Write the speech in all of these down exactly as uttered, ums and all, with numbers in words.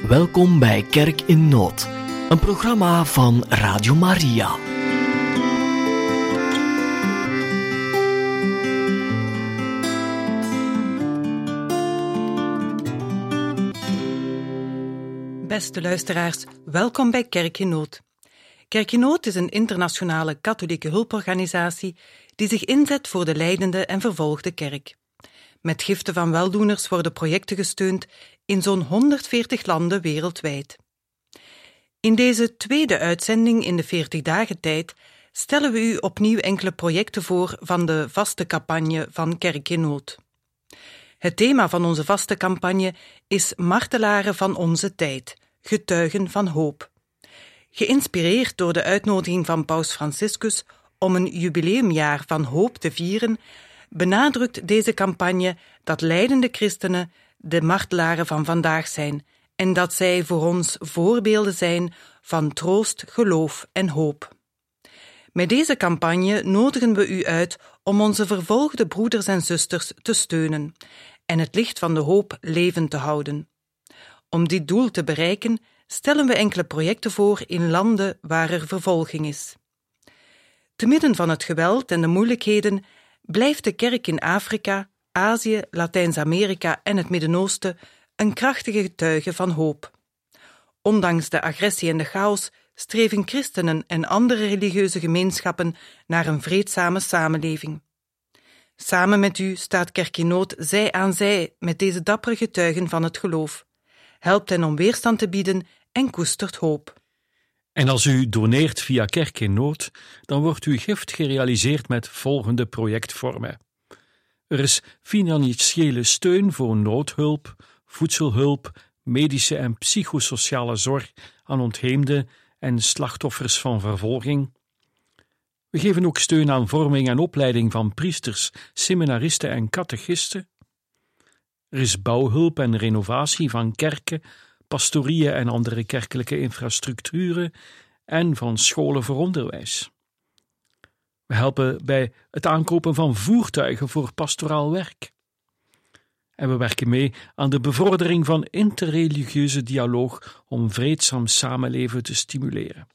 Welkom bij Kerk in Nood, een programma van Radio Maria. Beste luisteraars, welkom bij Kerk in Nood. Kerk in Nood is een internationale katholieke hulporganisatie die zich inzet voor de lijdende en vervolgde kerk. Met giften van weldoeners worden projecten gesteund in zo'n honderdveertig landen wereldwijd. In deze tweede uitzending in de veertig dagen tijd stellen we u opnieuw enkele projecten voor van de vaste campagne van Kerk in Nood. Het thema van onze vaste campagne is Martelaren van onze tijd, getuigen van hoop. Geïnspireerd door de uitnodiging van Paus Franciscus om een jubileumjaar van hoop te vieren, benadrukt deze campagne dat lijdende christenen de martelaren van vandaag zijn en dat zij voor ons voorbeelden zijn van troost, geloof en hoop. Met deze campagne nodigen we u uit om onze vervolgde broeders en zusters te steunen en het licht van de hoop levend te houden. Om dit doel te bereiken stellen we enkele projecten voor in landen waar er vervolging is. Te midden van het geweld en de moeilijkheden blijft de kerk in Afrika, Azië, Latijns-Amerika en het Midden-Oosten een krachtige getuige van hoop. Ondanks de agressie en de chaos streven christenen en andere religieuze gemeenschappen naar een vreedzame samenleving. Samen met u staat Kerk in Nood zij aan zij met deze dappere getuigen van het geloof, helpt hen om weerstand te bieden en koestert hoop. En als u doneert via Kerk in Nood, dan wordt uw gift gerealiseerd met volgende projectvormen. Er is financiële steun voor noodhulp, voedselhulp, medische en psychosociale zorg aan ontheemden en slachtoffers van vervolging. We geven ook steun aan vorming en opleiding van priesters, seminaristen en catechisten. Er is bouwhulp en renovatie van kerken, pastorieën en andere kerkelijke infrastructuren en van scholen voor onderwijs. We helpen bij het aankopen van voertuigen voor pastoraal werk. En we werken mee aan de bevordering van interreligieuze dialoog om vreedzaam samenleven te stimuleren.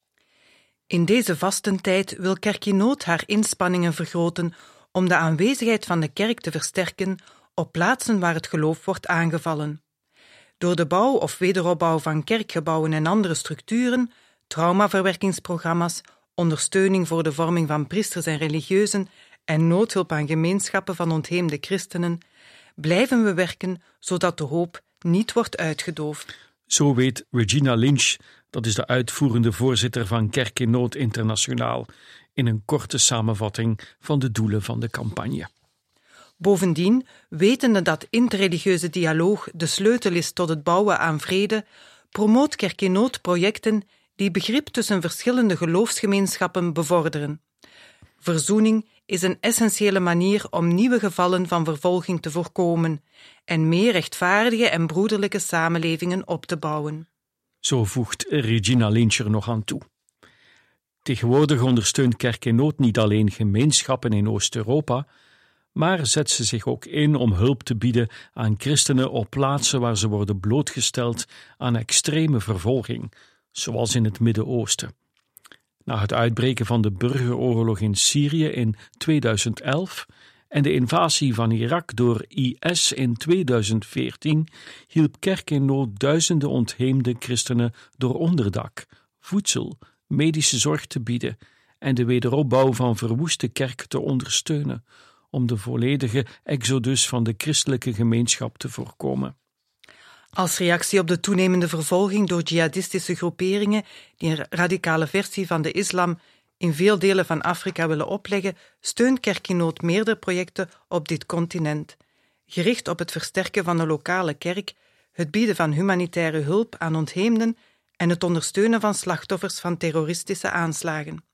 In deze vastentijd wil Kerk in Nood haar inspanningen vergroten om de aanwezigheid van de kerk te versterken op plaatsen waar het geloof wordt aangevallen. Door de bouw of wederopbouw van kerkgebouwen en andere structuren, traumaverwerkingsprogramma's, ondersteuning voor de vorming van priesters en religieuzen en noodhulp aan gemeenschappen van ontheemde christenen, blijven we werken zodat de hoop niet wordt uitgedoofd. Zo weet Regina Lynch, dat is de uitvoerende voorzitter van Kerk in Nood Internationaal, in een korte samenvatting van de doelen van de campagne. Bovendien, wetende dat interreligieuze dialoog de sleutel is tot het bouwen aan vrede, promoot Kerk in Nood projecten die begrip tussen verschillende geloofsgemeenschappen bevorderen. Verzoening is een essentiële manier om nieuwe gevallen van vervolging te voorkomen en meer rechtvaardige en broederlijke samenlevingen op te bouwen. Zo voegt Regina Lynch er nog aan toe. Tegenwoordig ondersteunt Kerk in Nood niet alleen gemeenschappen in Oost-Europa, maar zet ze zich ook in om hulp te bieden aan christenen op plaatsen waar ze worden blootgesteld aan extreme vervolging, zoals in het Midden-Oosten. Na het uitbreken van de burgeroorlog in Syrië in tweeduizend elf en de invasie van Irak door I S in tweeduizend veertien hielp Kerk in Nood duizenden ontheemde christenen door onderdak, voedsel, medische zorg te bieden en de wederopbouw van verwoeste kerken te ondersteunen, om de volledige exodus van de christelijke gemeenschap te voorkomen. Als reactie op de toenemende vervolging door jihadistische groeperingen die een radicale versie van de islam in veel delen van Afrika willen opleggen, steunt Kerk in Nood meerdere projecten op dit continent, gericht op het versterken van de lokale kerk, het bieden van humanitaire hulp aan ontheemden en het ondersteunen van slachtoffers van terroristische aanslagen.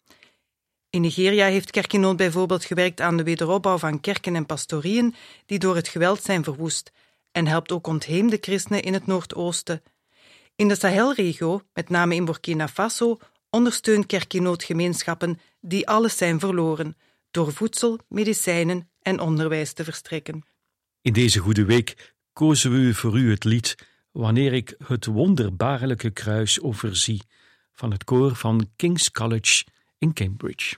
In Nigeria heeft Kerk in Nood bijvoorbeeld gewerkt aan de wederopbouw van kerken en pastorieën die door het geweld zijn verwoest en helpt ook ontheemde christenen in het Noordoosten. In de Sahelregio, met name in Burkina Faso, ondersteunt Kerk in Nood gemeenschappen die alles zijn verloren, door voedsel, medicijnen en onderwijs te verstrekken. In deze goede week kozen we voor u het lied wanneer ik het wonderbaarlijke kruis overzie van het koor van King's College in Cambridge.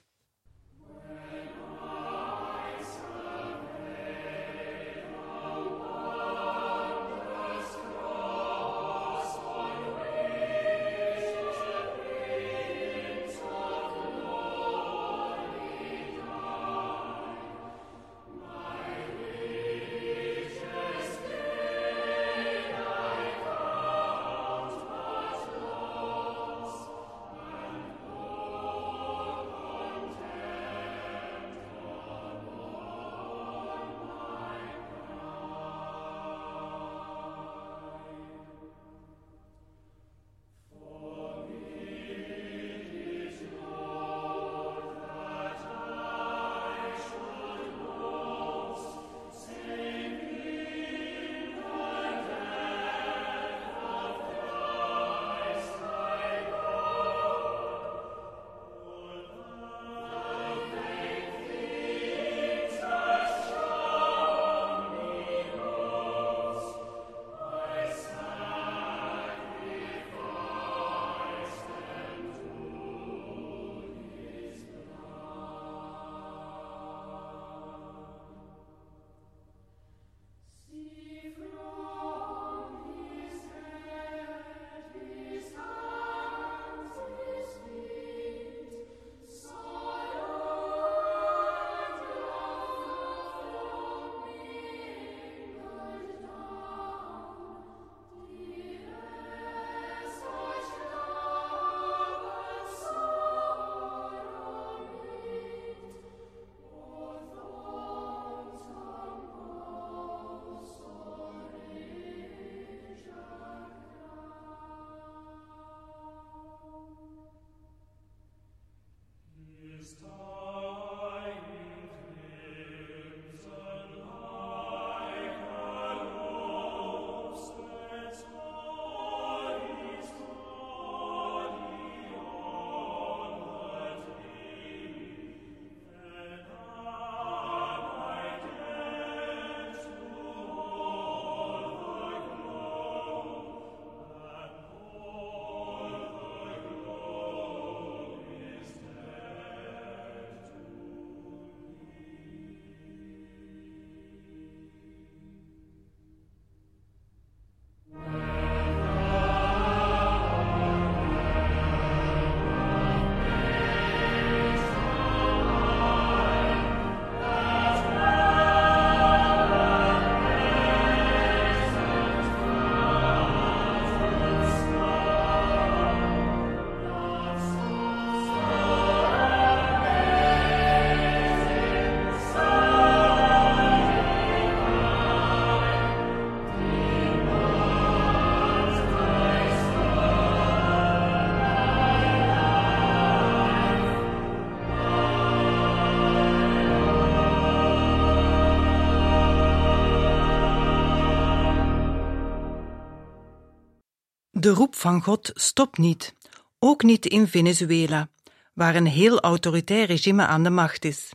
De roep van God stopt niet, ook niet in Venezuela, waar een heel autoritair regime aan de macht is.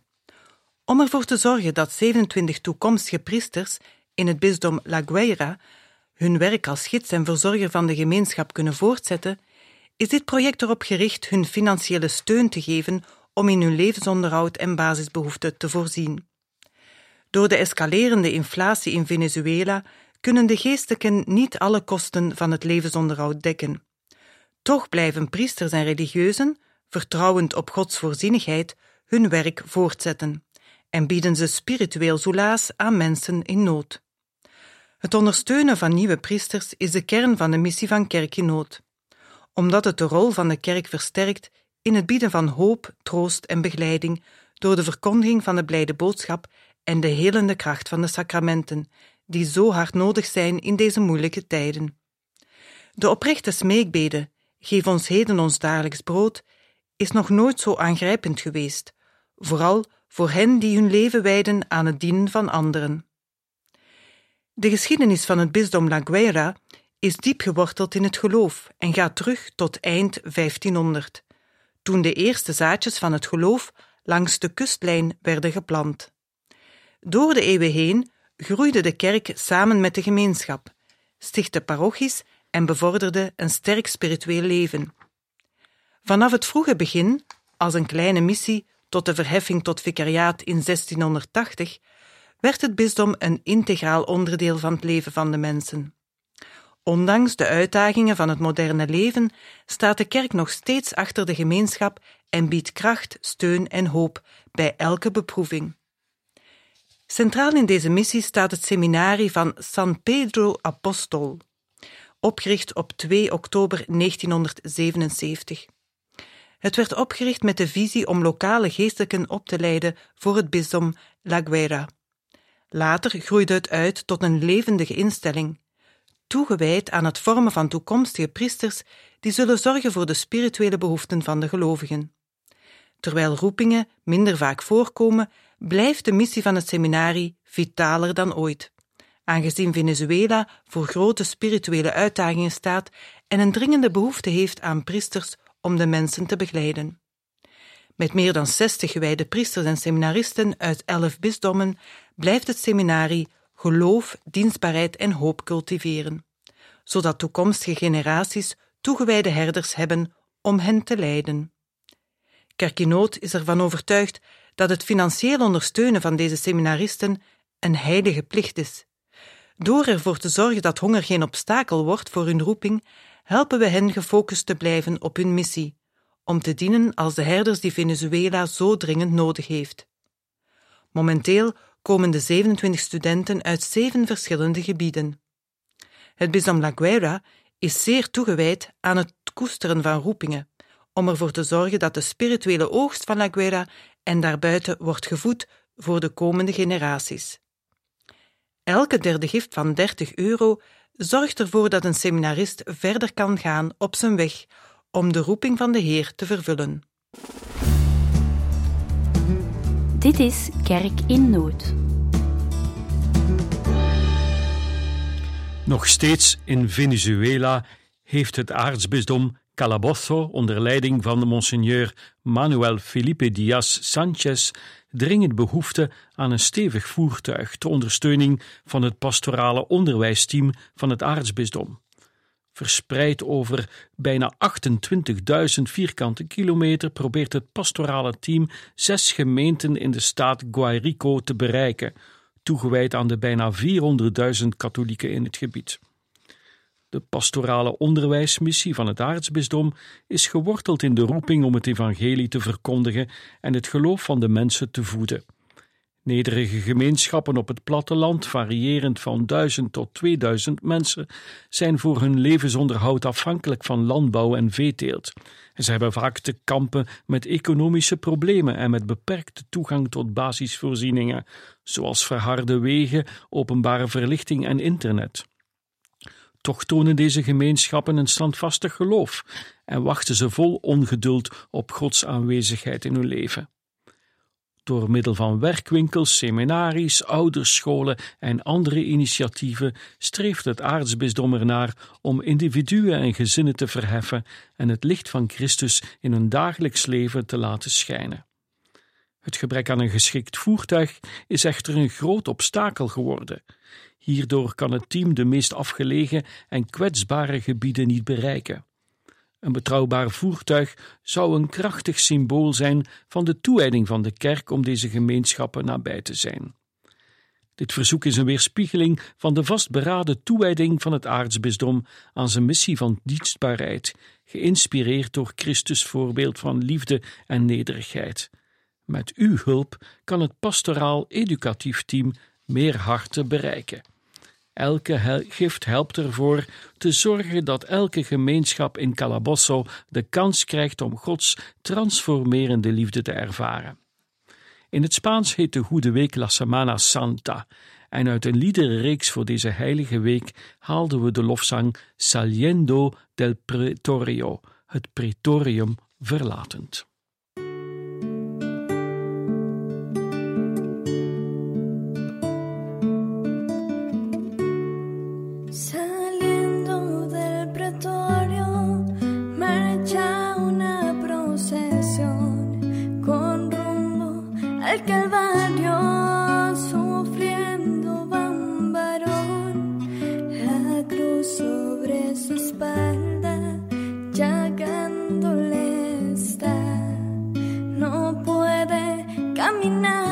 Om ervoor te zorgen dat zevenentwintig toekomstige priesters in het bisdom La Guaira hun werk als gids en verzorger van de gemeenschap kunnen voortzetten, is dit project erop gericht hun financiële steun te geven om in hun levensonderhoud en basisbehoeften te voorzien. Door de escalerende inflatie in Venezuela kunnen de geestelijken niet alle kosten van het levensonderhoud dekken. Toch blijven priesters en religieuzen, vertrouwend op Gods voorzienigheid, hun werk voortzetten en bieden ze spiritueel soelaas aan mensen in nood. Het ondersteunen van nieuwe priesters is de kern van de missie van Kerk in Nood, omdat het de rol van de kerk versterkt in het bieden van hoop, troost en begeleiding door de verkondiging van de blijde boodschap en de helende kracht van de sacramenten, die zo hard nodig zijn in deze moeilijke tijden. De oprechte smeekbede, geef ons heden ons dagelijks brood, is nog nooit zo aangrijpend geweest, vooral voor hen die hun leven wijden aan het dienen van anderen. De geschiedenis van het bisdom La Guaira is diep geworteld in het geloof en gaat terug tot eind vijftienhonderd, toen de eerste zaadjes van het geloof langs de kustlijn werden geplant. Door de eeuwen heen groeide de kerk samen met de gemeenschap, stichtte parochies en bevorderde een sterk spiritueel leven. Vanaf het vroege begin, als een kleine missie tot de verheffing tot vicariaat in zestienhonderdtachtig, werd het bisdom een integraal onderdeel van het leven van de mensen. Ondanks de uitdagingen van het moderne leven staat de kerk nog steeds achter de gemeenschap en biedt kracht, steun en hoop bij elke beproeving. Centraal in deze missie staat het seminarie van San Pedro Apostol, opgericht op twee oktober negentienhonderdzevenenzeventig. Het werd opgericht met de visie om lokale geestelijken op te leiden voor het bisdom La Guaira. Later groeide het uit tot een levendige instelling, toegewijd aan het vormen van toekomstige priesters die zullen zorgen voor de spirituele behoeften van de gelovigen. Terwijl roepingen minder vaak voorkomen, blijft de missie van het seminarie vitaler dan ooit, aangezien Venezuela voor grote spirituele uitdagingen staat en een dringende behoefte heeft aan priesters om de mensen te begeleiden. Met meer dan zestig gewijde priesters en seminaristen uit elf bisdommen blijft het seminarie geloof, dienstbaarheid en hoop cultiveren, zodat toekomstige generaties toegewijde herders hebben om hen te leiden. Kerk in Nood is ervan overtuigd dat het financieel ondersteunen van deze seminaristen een heilige plicht is. Door ervoor te zorgen dat honger geen obstakel wordt voor hun roeping, helpen we hen gefocust te blijven op hun missie, om te dienen als de herders die Venezuela zo dringend nodig heeft. Momenteel komen de zevenentwintig studenten uit zeven verschillende gebieden. Het bisdom La Guaira is zeer toegewijd aan het koesteren van roepingen, om ervoor te zorgen dat de spirituele oogst van La Guaira en daarbuiten wordt gevoed voor de komende generaties. Elke derde gift van dertig euro zorgt ervoor dat een seminarist verder kan gaan op zijn weg om de roeping van de Heer te vervullen. Dit is Kerk in Nood. Nog steeds in Venezuela heeft het aartsbisdom Calabozo onder leiding van monseigneur Manuel Felipe Diaz Sanchez dringend behoefte aan een stevig voertuig ter ondersteuning van het pastorale onderwijsteam van het aartsbisdom. Verspreid over bijna achtentwintigduizend vierkante kilometer probeert het pastorale team zes gemeenten in de staat Guairico te bereiken, toegewijd aan de bijna vierhonderdduizend katholieken in het gebied. De pastorale onderwijsmissie van het aartsbisdom is geworteld in de roeping om het evangelie te verkondigen en het geloof van de mensen te voeden. Nederige gemeenschappen op het platteland, variërend van duizend tot tweeduizend mensen, zijn voor hun levensonderhoud afhankelijk van landbouw en veeteelt. En ze hebben vaak te kampen met economische problemen en met beperkte toegang tot basisvoorzieningen, zoals verharde wegen, openbare verlichting en internet. Toch tonen deze gemeenschappen een standvastig geloof en wachten ze vol ongeduld op Gods aanwezigheid in hun leven. Door middel van werkwinkels, seminaries, ouderscholen en andere initiatieven streeft het aartsbisdom ernaar om individuen en gezinnen te verheffen en het licht van Christus in hun dagelijks leven te laten schijnen. Het gebrek aan een geschikt voertuig is echter een groot obstakel geworden. Hierdoor kan het team de meest afgelegen en kwetsbare gebieden niet bereiken. Een betrouwbaar voertuig zou een krachtig symbool zijn van de toewijding van de kerk om deze gemeenschappen nabij te zijn. Dit verzoek is een weerspiegeling van de vastberaden toewijding van het aartsbisdom aan zijn missie van dienstbaarheid, geïnspireerd door Christus' voorbeeld van liefde en nederigheid. Met uw hulp kan het pastoraal educatief team meer harten bereiken. Elke hel- gift helpt ervoor te zorgen dat elke gemeenschap in Calabozo de kans krijgt om Gods transformerende liefde te ervaren. In het Spaans heet de Goede Week La Semana Santa en uit een liederenreeks voor deze heilige week haalden we de lofzang Saliendo del Pretorio, het pretorium verlatend. Saliendo del pretorio, marcha una procesión con rumbo al Calvario, sufriendo va un varón, la cruz sobre su espalda, llagándole está, no puede caminar,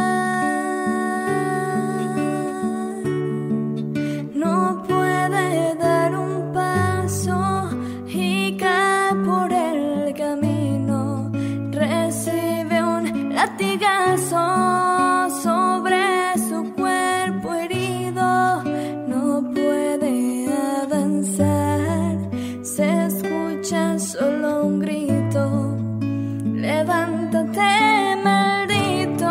no puede dar un paso y cae por el camino, recibe un latigazo sobre su cuerpo herido, no puede avanzar, se escucha solo un grito, levántate maldito,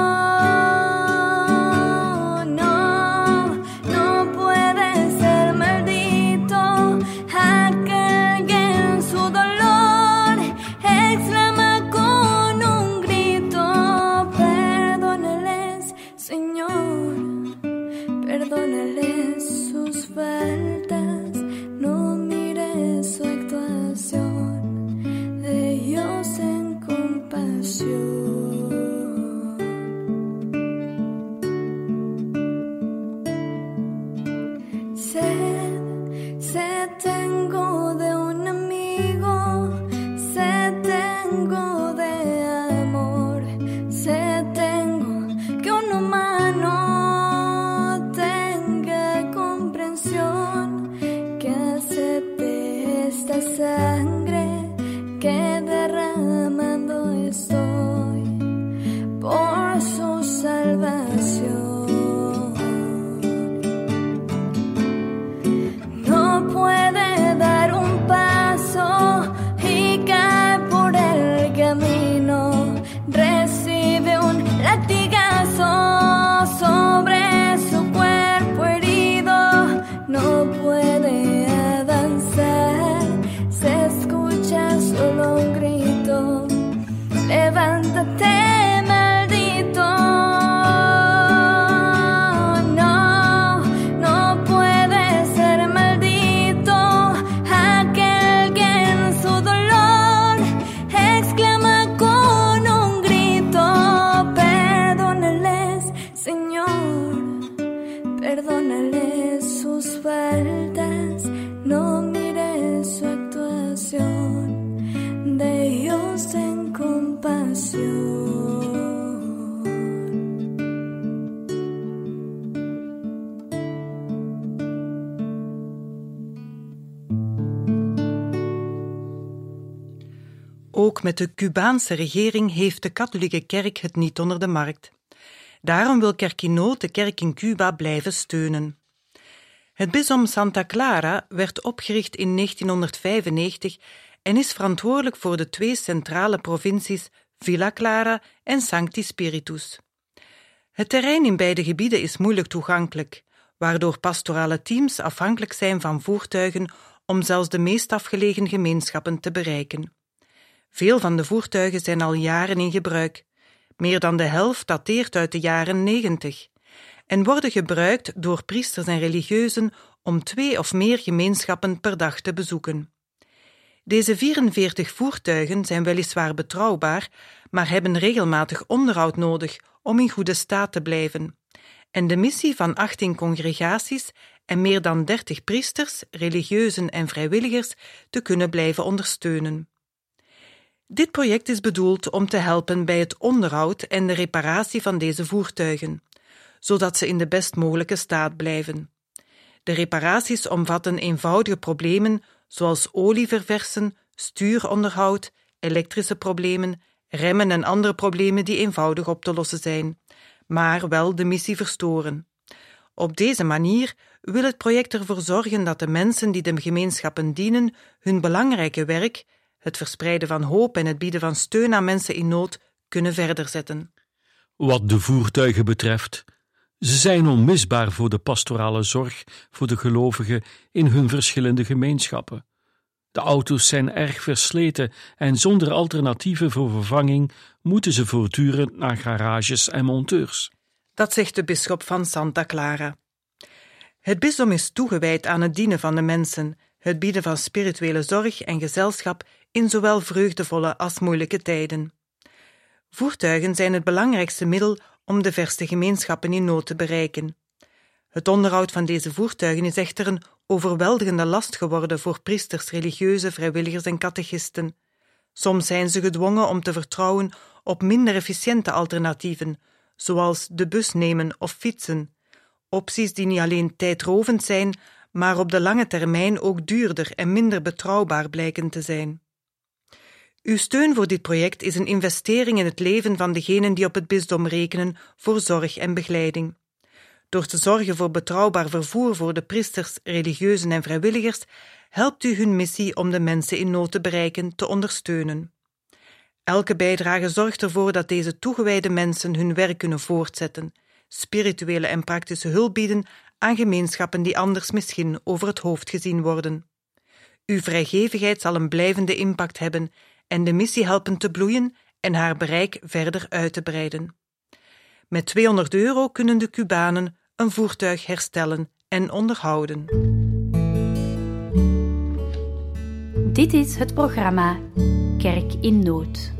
no, no puede ser maldito, aquel que en su dolor exclama con un grito, perdónales, Señor, perdónales sus faltas, no mires su actuación, de Dios en compasión. Sed, sed tengo de un amigo, sed tengo de amor, sed tengo que un humano tenga comprensión, que acepte esta sangre que derramando estoy por su salvación. No puede dar un paso y cae por el camino, recibe un latigazo sobre su cuerpo herido, no puede avanzar, se escucha solo un grito, levántate maldito, no, no puede ser maldito, aquel que en su dolor exclama con un grito, perdónales, Señor, perdónales sus faltas, no mires su actuación, de Dios en compasión. Ook met de Cubaanse regering heeft de katholieke kerk het niet onder de markt. Daarom wil Kerk in Nood de kerk in Cuba blijven steunen. Het bisdom Santa Clara werd opgericht in negentienhonderdvijfennegentig en is verantwoordelijk voor de twee centrale provincies Villa Clara en Sancti Spiritus. Het terrein in beide gebieden is moeilijk toegankelijk, waardoor pastorale teams afhankelijk zijn van voertuigen om zelfs de meest afgelegen gemeenschappen te bereiken. Veel van de voertuigen zijn al jaren in gebruik. Meer dan de helft dateert uit de jaren negentig en worden gebruikt door priesters en religieuzen om twee of meer gemeenschappen per dag te bezoeken. Deze vierenveertig voertuigen zijn weliswaar betrouwbaar, maar hebben regelmatig onderhoud nodig om in goede staat te blijven. En de missie van achttien congregaties en meer dan dertig priesters, religieuzen en vrijwilligers te kunnen blijven ondersteunen. Dit project is bedoeld om te helpen bij het onderhoud en de reparatie van deze voertuigen, zodat ze in de best mogelijke staat blijven. De reparaties omvatten eenvoudige problemen zoals olie verversen, stuuronderhoud, elektrische problemen, remmen en andere problemen die eenvoudig op te lossen zijn, maar wel de missie verstoren. Op deze manier wil het project ervoor zorgen dat de mensen die de gemeenschappen dienen hun belangrijke werk, het verspreiden van hoop en het bieden van steun aan mensen in nood, kunnen verder zetten. Wat de voertuigen betreft, ze zijn onmisbaar voor de pastorale zorg voor de gelovigen in hun verschillende gemeenschappen. De auto's zijn erg versleten en zonder alternatieven voor vervanging moeten ze voortdurend naar garages en monteurs. Dat zegt de bisschop van Santa Clara. Het bisdom is toegewijd aan het dienen van de mensen, het bieden van spirituele zorg en gezelschap in zowel vreugdevolle als moeilijke tijden. Voertuigen zijn het belangrijkste middel om de verste gemeenschappen in nood te bereiken. Het onderhoud van deze voertuigen is echter een overweldigende last geworden voor priesters, religieuze vrijwilligers en catechisten. Soms zijn ze gedwongen om te vertrouwen op minder efficiënte alternatieven, zoals de bus nemen of fietsen. Opties die niet alleen tijdrovend zijn, maar op de lange termijn ook duurder en minder betrouwbaar blijken te zijn. Uw steun voor dit project is een investering in het leven van degenen die op het bisdom rekenen voor zorg en begeleiding. Door te zorgen voor betrouwbaar vervoer voor de priesters, religieuzen en vrijwilligers, helpt u hun missie om de mensen in nood te bereiken te ondersteunen. Elke bijdrage zorgt ervoor dat deze toegewijde mensen hun werk kunnen voortzetten, spirituele en praktische hulp bieden aan gemeenschappen die anders misschien over het hoofd gezien worden. Uw vrijgevigheid zal een blijvende impact hebben en de missie helpen te bloeien en haar bereik verder uit te breiden. Met tweehonderd euro kunnen de Cubanen een voertuig herstellen en onderhouden. Dit is het programma Kerk in Nood.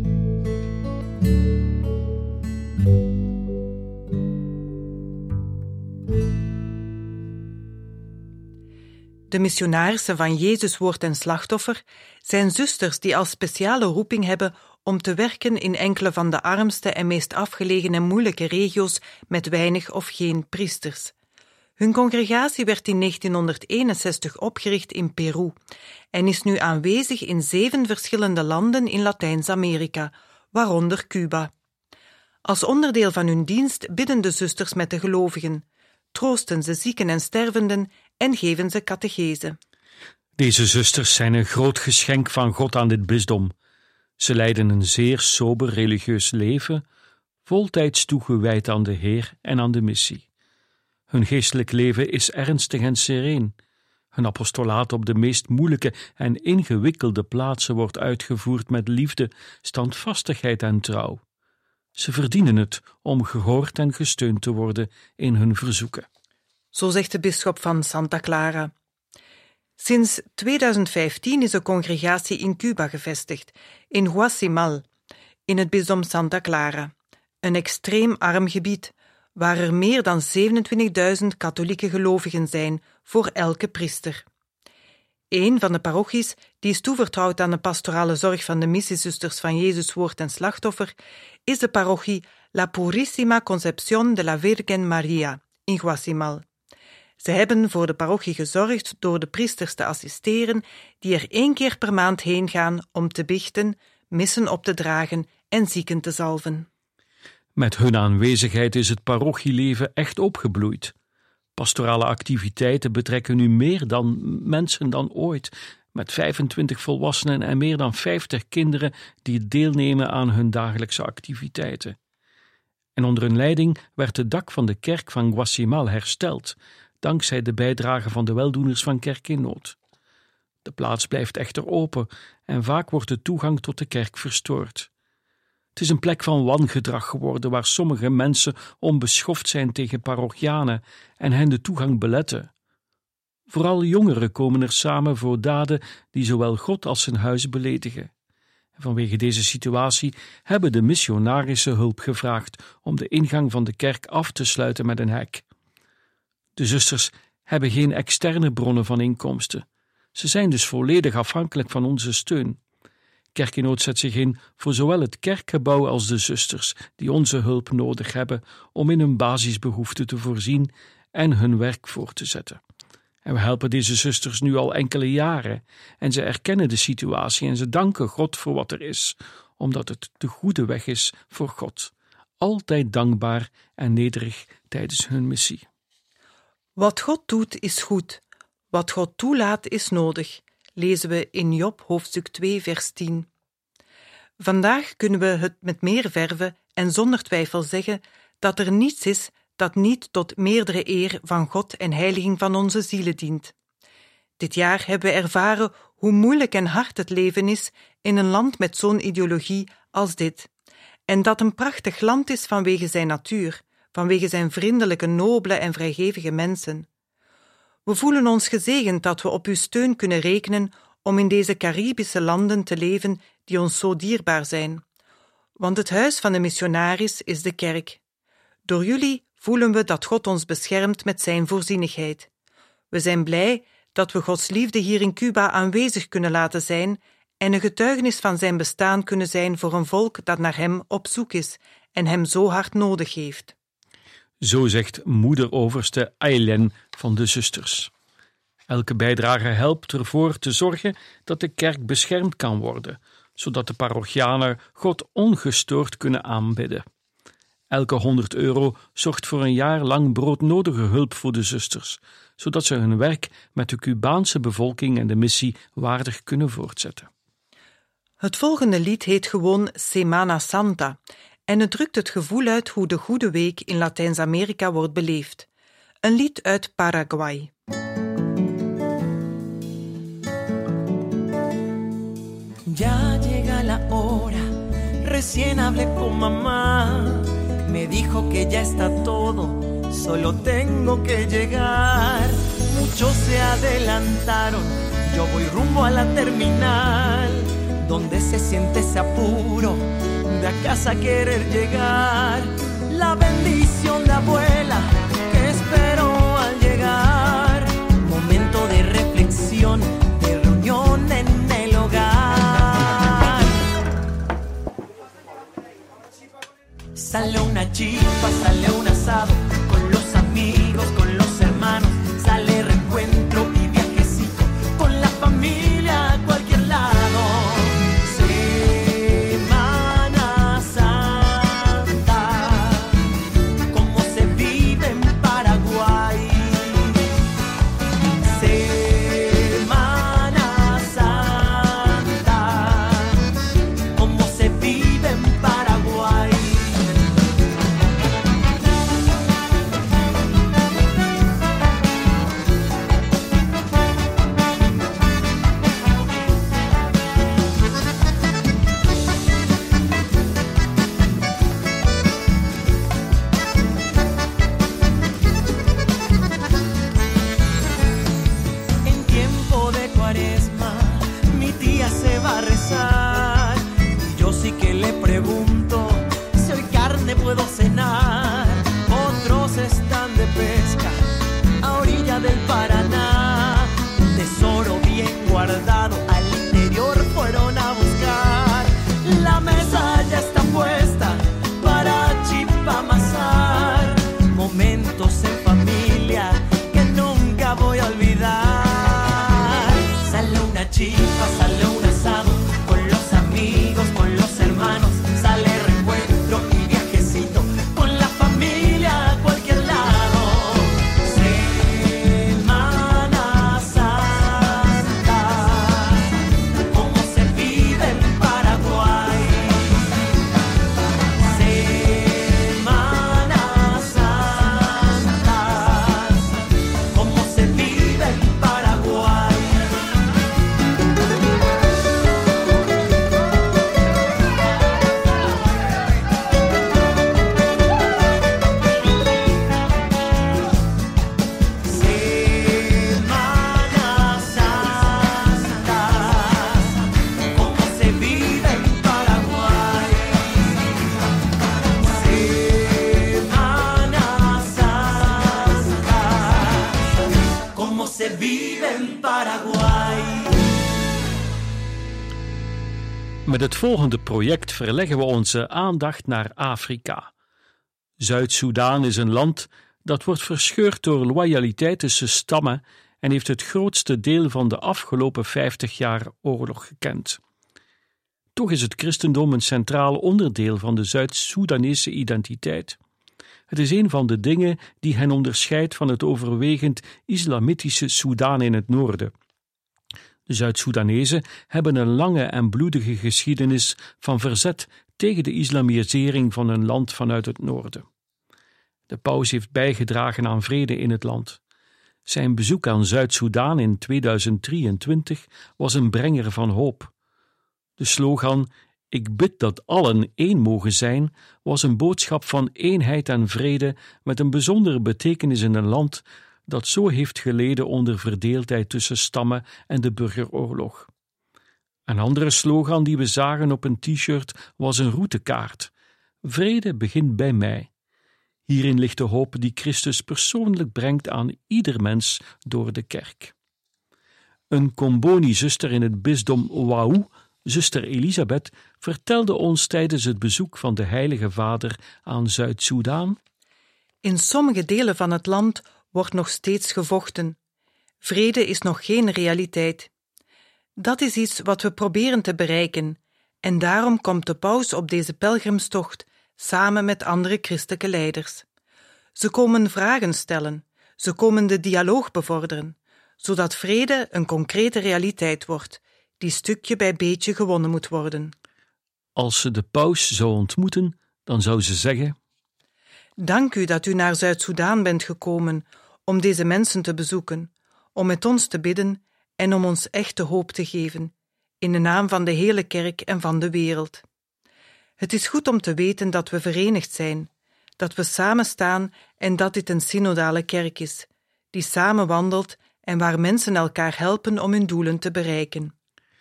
De missionarissen van Jezus Woord en Slachtoffer zijn zusters die als speciale roeping hebben om te werken in enkele van de armste en meest afgelegen en moeilijke regio's met weinig of geen priesters. Hun congregatie werd in negentienhonderdeenenzestig opgericht in Peru en is nu aanwezig in zeven verschillende landen in Latijns-Amerika, waaronder Cuba. Als onderdeel van hun dienst bidden de zusters met de gelovigen, troosten ze zieken en stervenden en geven ze catechese. Deze zusters zijn een groot geschenk van God aan dit bisdom. Ze leiden een zeer sober religieus leven, voltijds toegewijd aan de Heer en aan de missie. Hun geestelijk leven is ernstig en sereen. Hun apostolaat op de meest moeilijke en ingewikkelde plaatsen wordt uitgevoerd met liefde, standvastigheid en trouw. Ze verdienen het om gehoord en gesteund te worden in hun verzoeken. Zo zegt de bisschop van Santa Clara. Sinds tweeduizend vijftien is de congregatie in Cuba gevestigd, in Guasimal, in het bisdom Santa Clara, een extreem arm gebied, waar er meer dan zevenentwintigduizend katholieke gelovigen zijn voor elke priester. Een van de parochies, die is toevertrouwd aan de pastorale zorg van de missiezusters van Jezus Woord en Slachtoffer, is de parochie La Purísima Concepción de la Virgen María in Guasimal. Ze hebben voor de parochie gezorgd door de priesters te assisteren die er één keer per maand heen gaan om te biechten, missen op te dragen en zieken te zalven. Met hun aanwezigheid is het parochieleven echt opgebloeid. Pastorale activiteiten betrekken nu meer dan mensen dan ooit, met vijfentwintig volwassenen en meer dan vijftig kinderen die deelnemen aan hun dagelijkse activiteiten. En onder hun leiding werd het dak van de kerk van Guasimal hersteld, dankzij de bijdrage van de weldoeners van Kerk in Nood. De plaats blijft echter open en vaak wordt de toegang tot de kerk verstoord. Het is een plek van wangedrag geworden waar sommige mensen onbeschoft zijn tegen parochianen en hen de toegang beletten. Vooral jongeren komen er samen voor daden die zowel God als zijn huis beledigen. En vanwege deze situatie hebben de missionarissen hulp gevraagd om de ingang van de kerk af te sluiten met een hek. De zusters hebben geen externe bronnen van inkomsten. Ze zijn dus volledig afhankelijk van onze steun. Kerk in Nood zet zich in voor zowel het kerkgebouw als de zusters die onze hulp nodig hebben om in hun basisbehoeften te voorzien en hun werk voor te zetten. En we helpen deze zusters nu al enkele jaren en ze erkennen de situatie en ze danken God voor wat er is, omdat het de goede weg is voor God. Altijd dankbaar en nederig tijdens hun missie. Wat God doet is goed, wat God toelaat is nodig, lezen we in Job hoofdstuk twee vers tien. Vandaag kunnen we het met meer verve en zonder twijfel zeggen dat er niets is dat niet tot meerdere eer van God en heiliging van onze zielen dient. Dit jaar hebben we ervaren hoe moeilijk en hard het leven is in een land met zo'n ideologie als dit, en dat een prachtig land is vanwege zijn natuur, vanwege zijn vriendelijke, nobele en vrijgevige mensen. We voelen ons gezegend dat we op uw steun kunnen rekenen om in deze Caribische landen te leven die ons zo dierbaar zijn. Want het huis van de missionaris is de kerk. Door jullie voelen we dat God ons beschermt met zijn voorzienigheid. We zijn blij dat we Gods liefde hier in Cuba aanwezig kunnen laten zijn en een getuigenis van zijn bestaan kunnen zijn voor een volk dat naar hem op zoek is en hem zo hard nodig heeft. Zo zegt moederoverste Aylen van de zusters. Elke bijdrage helpt ervoor te zorgen dat de kerk beschermd kan worden, zodat de parochianen God ongestoord kunnen aanbidden. Elke honderd euro zorgt voor een jaar lang broodnodige hulp voor de zusters, zodat ze hun werk met de Cubaanse bevolking en de missie waardig kunnen voortzetten. Het volgende lied heet gewoon Semana Santa en het drukt het gevoel uit hoe de Goede Week in Latijns-Amerika wordt beleefd. Een lied uit Paraguay. Ya llega la hora, recién hablé con mamá. Me dijo que ya está todo, solo tengo que llegar. Muchos se adelantaron, yo voy rumbo a la terminal, donde se siente ese apuro de a casa querer llegar. La bendición de abuela que esperó al llegar. Momento de reflexión, de reunión en el hogar. Sale una chispa, sale un asado, con los amigos, con los hermanos. Sale reencuentro y viajecito, con la familia a cualquier lado. Semana Santa, cómo se vive en Paraguay. Semana Santa, cómo se vive en Paraguay. En tiempo de cuaresma, mi tía se va a rezar. Y yo sí que le pregunto si hoy carne puedo cenar. Otros están de pesca a orilla del Paraná. Un tesoro bien guardado al interior fueron a buscar. La mesa ya está puesta para chipamasar. Momentos en familia que nunca voy a olvidar. Sale una chispa, sale un asado, con los amigos, con los hermanos. Sale reencuentro y viajecito, con la familia a cualquier lado. Semana Santa, cómo se vive en Paraguay. Semana Santa, cómo se vive en Paraguay. Semana Santa, cómo se vive en Paraguay. Semana Santa, cómo se vive en Paraguay. Met het volgende project verleggen we onze aandacht naar Afrika. Zuid-Soedan is een land dat wordt verscheurd door loyaliteit tussen stammen en heeft het grootste deel van de afgelopen vijftig jaar oorlog gekend. Toch is het christendom een centraal onderdeel van de Zuid-Soedanese identiteit. Het is een van de dingen die hen onderscheidt van het overwegend islamitische Soedan in het noorden. De Zuid-Soedanezen hebben een lange en bloedige geschiedenis van verzet tegen de islamisering van hun land vanuit het noorden. De paus heeft bijgedragen aan vrede in het land. Zijn bezoek aan Zuid-Soedan in tweeduizend drieëntwintig was een brenger van hoop. De slogan "Ik bid dat allen één mogen zijn" was een boodschap van eenheid en vrede met een bijzondere betekenis in een land dat zo heeft geleden onder verdeeldheid tussen stammen en de burgeroorlog. Een andere slogan die we zagen op een t-shirt was een routekaart. Vrede begint bij mij. Hierin ligt de hoop die Christus persoonlijk brengt aan ieder mens door de kerk. Een Comboni-zuster in het bisdom Oahu, zuster Elisabeth, vertelde ons tijdens het bezoek van de Heilige Vader aan Zuid-Soedan: in sommige delen van het land wordt nog steeds gevochten. Vrede is nog geen realiteit. Dat is iets wat we proberen te bereiken, en daarom komt de paus op deze pelgrimstocht samen met andere christelijke leiders. Ze komen vragen stellen, ze komen de dialoog bevorderen, zodat vrede een concrete realiteit wordt, die stukje bij beetje gewonnen moet worden. Als ze de paus zou ontmoeten, dan zou ze zeggen: dank u dat u naar Zuid-Soedan bent gekomen om deze mensen te bezoeken, om met ons te bidden en om ons echte hoop te geven, in de naam van de hele kerk en van de wereld. Het is goed om te weten dat we verenigd zijn, dat we samen staan en dat dit een synodale kerk is, die samen wandelt en waar mensen elkaar helpen om hun doelen te bereiken.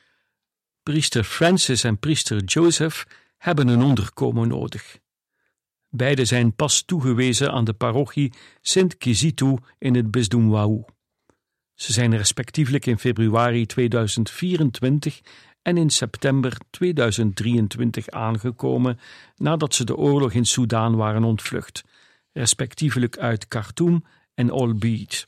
Priester Francis en priester Joseph hebben een onderkomen nodig. Beiden zijn pas toegewezen aan de parochie Sint Kizito in het bisdom Oahu. Ze zijn respectievelijk in februari tweeduizend vierentwintig en in september tweeduizend drieëntwintig aangekomen nadat ze de oorlog in Soedan waren ontvlucht, respectievelijk uit Khartoum en Al-Biid.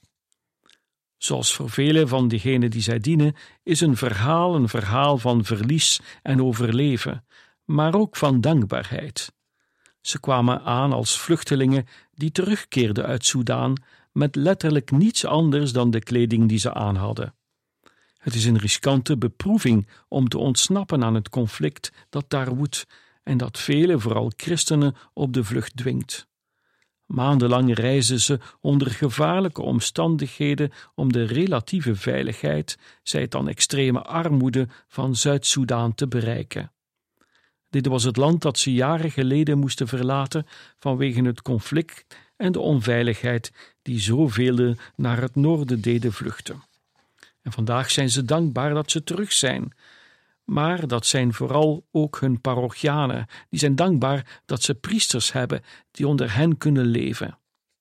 Zoals voor velen van diegenen die zij dienen, is een verhaal een verhaal van verlies en overleven, maar ook van dankbaarheid. Ze kwamen aan als vluchtelingen die terugkeerden uit Soedan met letterlijk niets anders dan de kleding die ze aan hadden. Het is een riskante beproeving om te ontsnappen aan het conflict dat daar woedt en dat vele, vooral christenen, op de vlucht dwingt. Maandenlang reizen ze onder gevaarlijke omstandigheden om de relatieve veiligheid, zij het dan extreme armoede, van Zuid-Soedan te bereiken. Dit was het land dat ze jaren geleden moesten verlaten vanwege het conflict en de onveiligheid die zoveel naar het noorden deden vluchten. En vandaag zijn ze dankbaar dat ze terug zijn. Maar dat zijn vooral ook hun parochianen. Die zijn dankbaar dat ze priesters hebben die onder hen kunnen leven.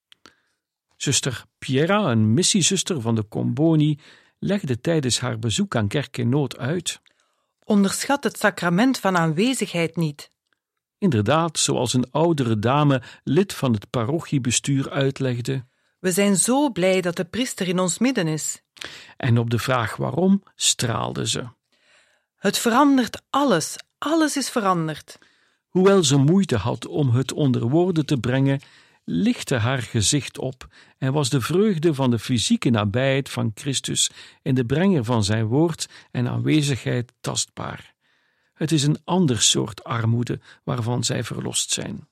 Zuster Piera, een missiezuster van de Comboni, legde tijdens haar bezoek aan Kerk in Nood uit: onderschat het sacrament van aanwezigheid niet. Inderdaad, zoals een oudere dame, lid van het parochiebestuur, uitlegde: we zijn zo blij dat de priester in ons midden is. En op de vraag waarom straalde ze. Het verandert alles, alles is veranderd. Hoewel ze moeite had om het onder woorden te brengen, lichtte haar gezicht op en was de vreugde van de fysieke nabijheid van Christus in de brenger van zijn woord en aanwezigheid tastbaar. Het is een ander soort armoede waarvan zij verlost zijn.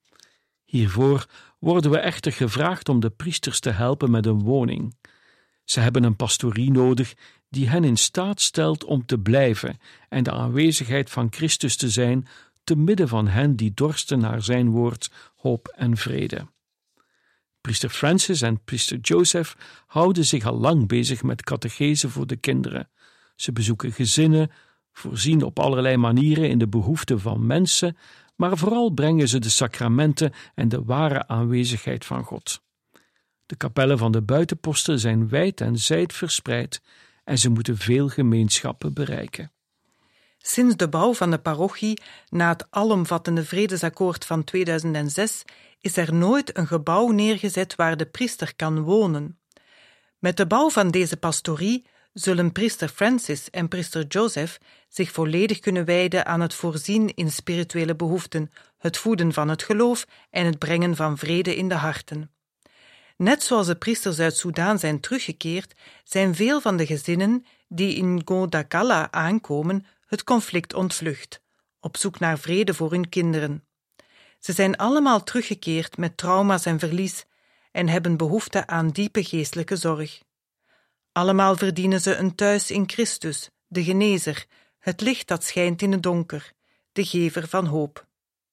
Hiervoor worden we echter gevraagd om de priesters te helpen met een woning. Ze hebben een pastorie nodig die hen in staat stelt om te blijven en de aanwezigheid van Christus te zijn te midden van hen die dorsten naar zijn woord, hoop en vrede. Priester Francis en priester Joseph houden zich al lang bezig met catechese voor de kinderen. Ze bezoeken gezinnen, voorzien op allerlei manieren in de behoeften van mensen, maar vooral brengen ze de sacramenten en de ware aanwezigheid van God. De kapellen van de buitenposten zijn wijd en zijd verspreid en ze moeten veel gemeenschappen bereiken. Sinds de bouw van de parochie na het alomvattende vredesakkoord van tweeduizend zes is er nooit een gebouw neergezet waar de priester kan wonen. Met de bouw van deze pastorie zullen priester Francis en priester Joseph zich volledig kunnen wijden aan het voorzien in spirituele behoeften, het voeden van het geloof en het brengen van vrede in de harten. Net zoals de priesters uit Soedan zijn teruggekeerd, zijn veel van de gezinnen die in Godakala aankomen het conflict ontvlucht, op zoek naar vrede voor hun kinderen. Ze zijn allemaal teruggekeerd met trauma's en verlies en hebben behoefte aan diepe geestelijke zorg. Allemaal verdienen ze een thuis in Christus, de genezer, het licht dat schijnt in het donker, de gever van hoop.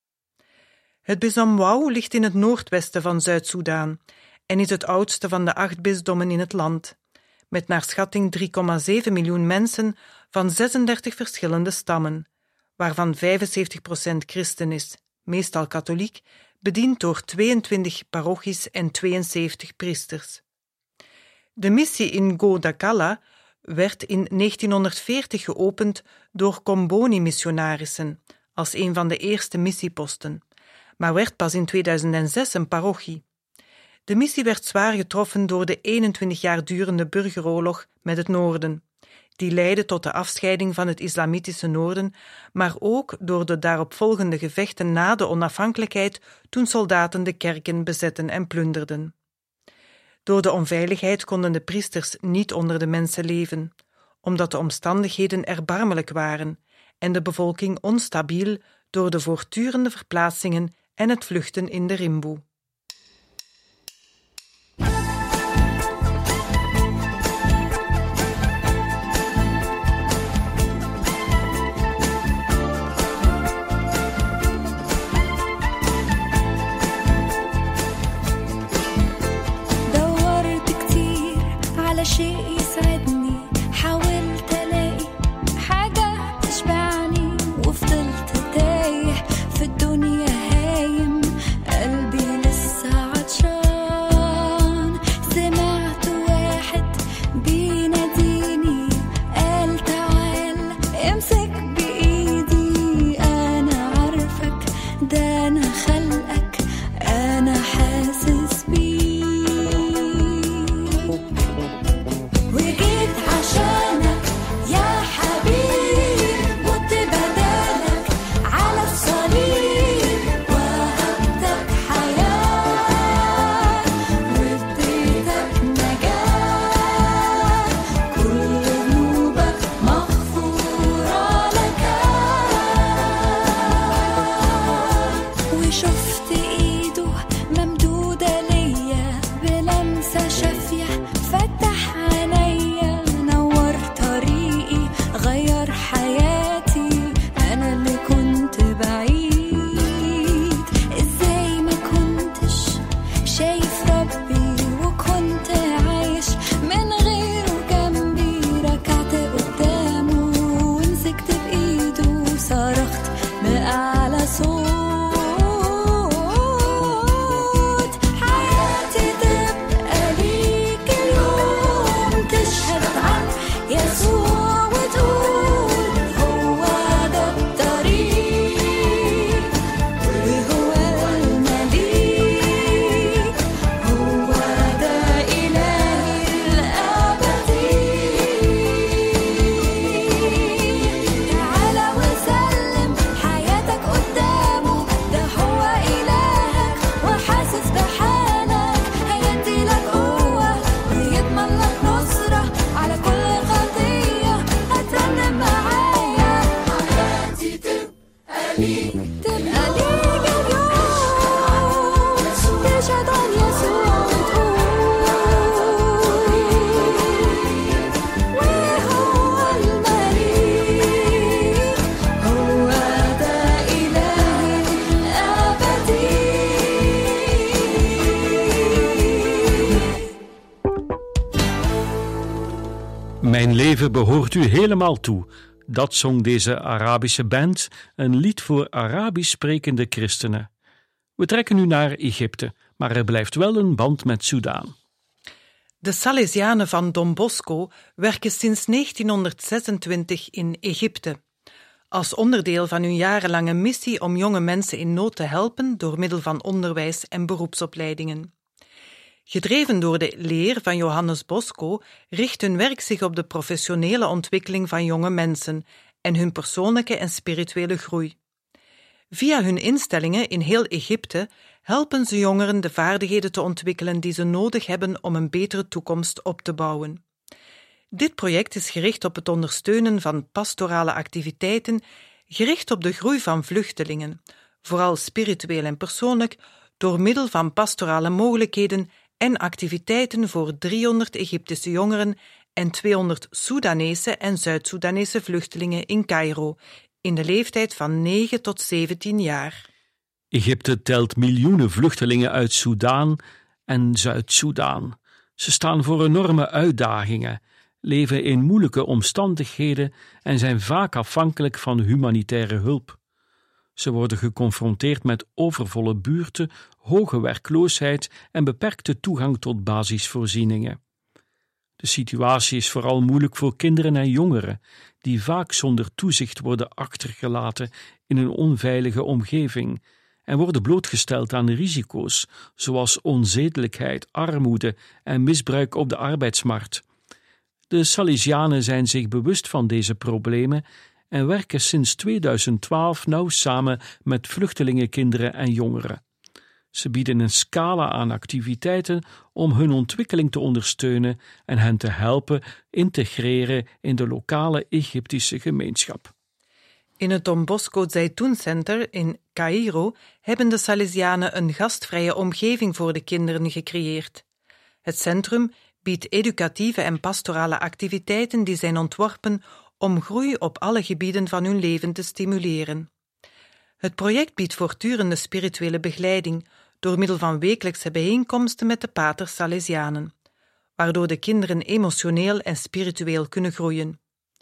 Het bisdom Oahu ligt in het noordwesten van Zuid-Soedan en is het oudste van de acht bisdommen in het land, met naar schatting drie komma zeven miljoen mensen van zesendertig verschillende stammen, waarvan vijfenzeventig procent christen is, meestal katholiek, bediend door tweeëntwintig parochies en tweeënzeventig priesters. De missie in Godakala werd in negentienhonderdveertig geopend door Comboni-missionarissen als een van de eerste missieposten, maar werd pas in tweeduizend zes een parochie. De missie werd zwaar getroffen door de eenentwintig jaar durende burgeroorlog met het noorden. Die leidde tot de afscheiding van het islamitische noorden, maar ook door de daaropvolgende gevechten na de onafhankelijkheid toen soldaten de kerken bezetten en plunderden. Door de onveiligheid konden de priesters niet onder de mensen leven, omdat de omstandigheden erbarmelijk waren en de bevolking onstabiel door de voortdurende verplaatsingen en het vluchten in de rimboe. شيء يسعدني حاولت ألاقي حاجة تشبعني وفضلت تايه في الدنيا هايم قلبي لسه عطشان سمعت واحد بيناديني قال تعال امسك بإيدي أنا عارفك ده أنا خلقك أنا حاسس بيه Mijn leven behoort u helemaal toe. Dat zong deze Arabische band, een lied voor Arabisch sprekende christenen. We trekken nu naar Egypte, maar er blijft wel een band met Soedan. De Salesianen van Don Bosco werken sinds negentienhonderdzesentwintig in Egypte, als onderdeel van hun jarenlange missie om jonge mensen in nood te helpen door middel van onderwijs en beroepsopleidingen. Gedreven door de leer van Johannes Bosco richt hun werk zich op de professionele ontwikkeling van jonge mensen en hun persoonlijke en spirituele groei. Via hun instellingen in heel Egypte helpen ze jongeren de vaardigheden te ontwikkelen die ze nodig hebben om een betere toekomst op te bouwen. Dit project is gericht op het ondersteunen van pastorale activiteiten, gericht op de groei van vluchtelingen, vooral spiritueel en persoonlijk, door middel van pastorale mogelijkheden en activiteiten voor driehonderd Egyptische jongeren en tweehonderd Soedanese en Zuid-Soedanese vluchtelingen in Cairo, in de leeftijd van negen tot zeventien jaar. Egypte telt miljoenen vluchtelingen uit Soedan en Zuid-Soedan. Ze staan voor enorme uitdagingen, leven in moeilijke omstandigheden en zijn vaak afhankelijk van humanitaire hulp. Ze worden geconfronteerd met overvolle buurten, hoge werkloosheid en beperkte toegang tot basisvoorzieningen. De situatie is vooral moeilijk voor kinderen en jongeren, die vaak zonder toezicht worden achtergelaten in een onveilige omgeving en worden blootgesteld aan risico's zoals onzedelijkheid, armoede en misbruik op de arbeidsmarkt. De Salesianen zijn zich bewust van deze problemen en werken sinds tweeduizend twaalf nauw samen met vluchtelingenkinderen en jongeren. Ze bieden een scala aan activiteiten om hun ontwikkeling te ondersteunen en hen te helpen integreren in de lokale Egyptische gemeenschap. In het Don Bosco Zaytoun Center in Caïro hebben de Salesianen een gastvrije omgeving voor de kinderen gecreëerd. Het centrum biedt educatieve en pastorale activiteiten die zijn ontworpen om groei op alle gebieden van hun leven te stimuleren. Het project biedt voortdurende spirituele begeleiding door middel van wekelijkse bijeenkomsten met de paters Salesianen, waardoor de kinderen emotioneel en spiritueel kunnen groeien.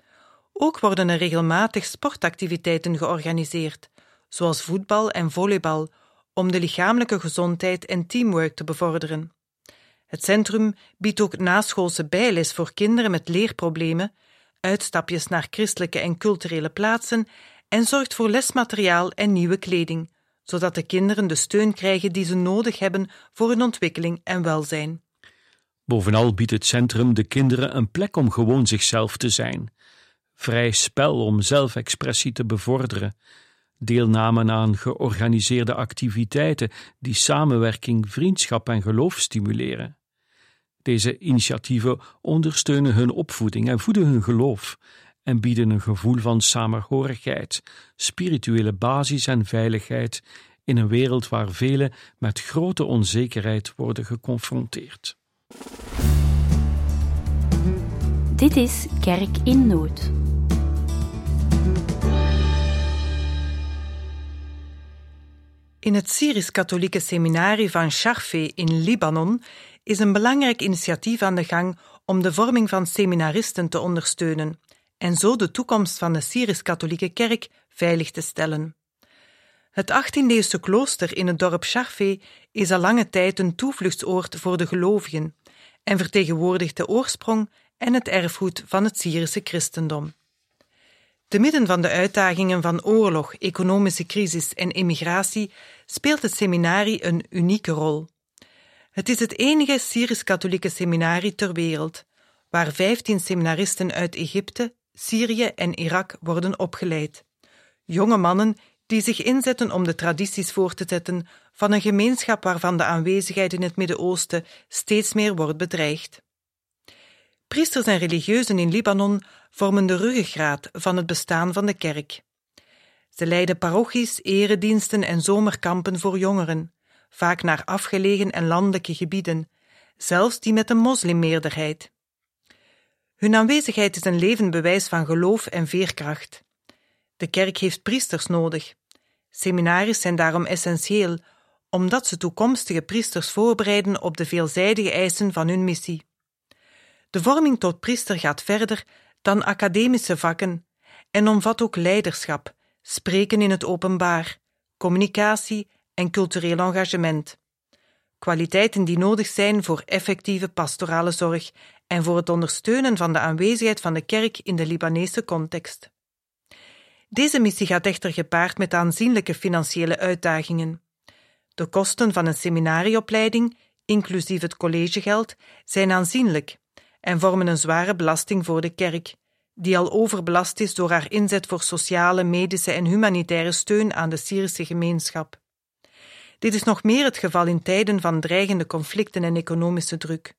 Ook worden er regelmatig sportactiviteiten georganiseerd, zoals voetbal en volleybal, om de lichamelijke gezondheid en teamwork te bevorderen. Het centrum biedt ook naschoolse bijles voor kinderen met leerproblemen, uitstapjes naar christelijke en culturele plaatsen en zorgt voor lesmateriaal en nieuwe kleding, zodat de kinderen de steun krijgen die ze nodig hebben voor hun ontwikkeling en welzijn. Bovenal biedt het centrum de kinderen een plek om gewoon zichzelf te zijn, vrij spel om zelfexpressie te bevorderen, deelname aan georganiseerde activiteiten die samenwerking, vriendschap en geloof stimuleren. Deze initiatieven ondersteunen hun opvoeding en voeden hun geloof en bieden een gevoel van samenhorigheid, spirituele basis en veiligheid in een wereld waar velen met grote onzekerheid worden geconfronteerd. Dit is Kerk in Nood. In het Syrisch-katholieke seminarie van Sharfeh in Libanon is een belangrijk initiatief aan de gang om de vorming van seminaristen te ondersteunen en zo de toekomst van de Syrisch-katholieke kerk veilig te stellen. Het achttiende-eeuwse klooster in het dorp Sharfeh is al lange tijd een toevluchtsoord voor de gelovigen en vertegenwoordigt de oorsprong en het erfgoed van het Syrische christendom. Te midden van de uitdagingen van oorlog, economische crisis en emigratie speelt het seminarie een unieke rol. Het is het enige Syrisch-katholieke seminarie ter wereld, waar vijftien seminaristen uit Egypte, Syrië en Irak worden opgeleid. Jonge mannen die zich inzetten om de tradities voor te zetten van een gemeenschap waarvan de aanwezigheid in het Midden-Oosten steeds meer wordt bedreigd. Priesters en religieuzen in Libanon vormen de ruggengraat van het bestaan van de kerk. Ze leiden parochies, erediensten en zomerkampen voor jongeren, vaak naar afgelegen en landelijke gebieden, zelfs die met een moslimmeerderheid. Hun aanwezigheid is een levend bewijs van geloof en veerkracht. De kerk heeft priesters nodig. Seminaries zijn daarom essentieel, omdat ze toekomstige priesters voorbereiden op de veelzijdige eisen van hun missie. De vorming tot priester gaat verder dan academische vakken en omvat ook leiderschap, spreken in het openbaar, communicatie en cultureel engagement. Kwaliteiten die nodig zijn voor effectieve pastorale zorg en voor het ondersteunen van de aanwezigheid van de kerk in de Libanese context. Deze missie gaat echter gepaard met aanzienlijke financiële uitdagingen. De kosten van een seminarieopleiding, inclusief het collegegeld, zijn aanzienlijk en vormen een zware belasting voor de kerk, die al overbelast is door haar inzet voor sociale, medische en humanitaire steun aan de Syrische gemeenschap. Dit is nog meer het geval in tijden van dreigende conflicten en economische druk.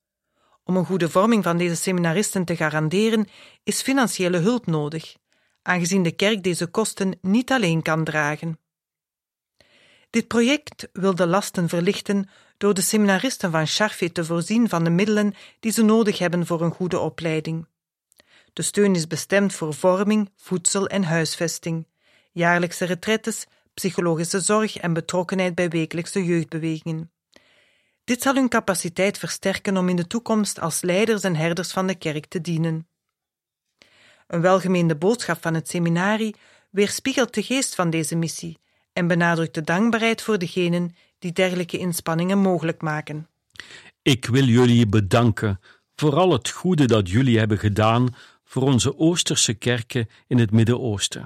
Om een goede vorming van deze seminaristen te garanderen, is financiële hulp nodig, aangezien de kerk deze kosten niet alleen kan dragen. Dit project wil de lasten verlichten door de seminaristen van Sharfeh te voorzien van de middelen die ze nodig hebben voor een goede opleiding. De steun is bestemd voor vorming, voedsel en huisvesting, jaarlijkse retraites, psychologische zorg en betrokkenheid bij wekelijkse jeugdbewegingen. Dit zal hun capaciteit versterken om in de toekomst als leiders en herders van de kerk te dienen. Een welgemeende boodschap van het seminarie weerspiegelt de geest van deze missie en benadrukt de dankbaarheid voor degenen die dergelijke inspanningen mogelijk maken. Ik wil jullie bedanken voor al het goede dat jullie hebben gedaan voor onze Oosterse kerken in het Midden-Oosten.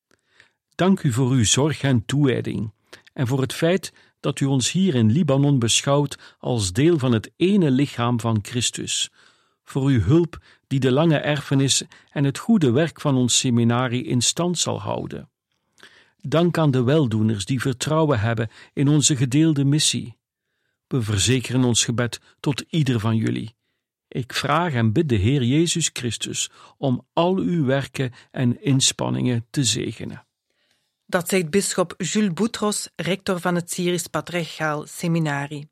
Dank u voor uw zorg en toewijding en voor het feit dat u ons hier in Libanon beschouwt als deel van het ene lichaam van Christus, voor uw hulp die de lange erfenis en het goede werk van ons seminarie in stand zal houden. Dank aan de weldoeners die vertrouwen hebben in onze gedeelde missie. We verzekeren ons gebed tot ieder van jullie. Ik vraag en bid de Heer Jezus Christus om al uw werken en inspanningen te zegenen. Dat zegt bisschop Jules Boutros, rector van het Syrisch Patriarchaal Seminarie.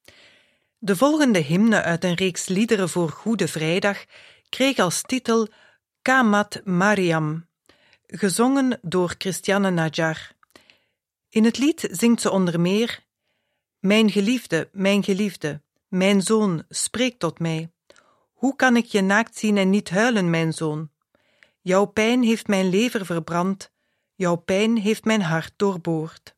De volgende hymne uit een reeks liederen voor Goede Vrijdag kreeg als titel Kamat Mariam, gezongen door Christiane Najjar. In het lied zingt ze onder meer: Mijn geliefde, mijn geliefde, mijn zoon, spreek tot mij. Hoe kan ik je naakt zien en niet huilen, mijn zoon? Jouw pijn heeft mijn lever verbrand, jouw pijn heeft mijn hart doorboord.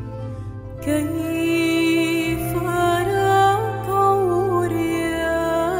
كيف أراك عريا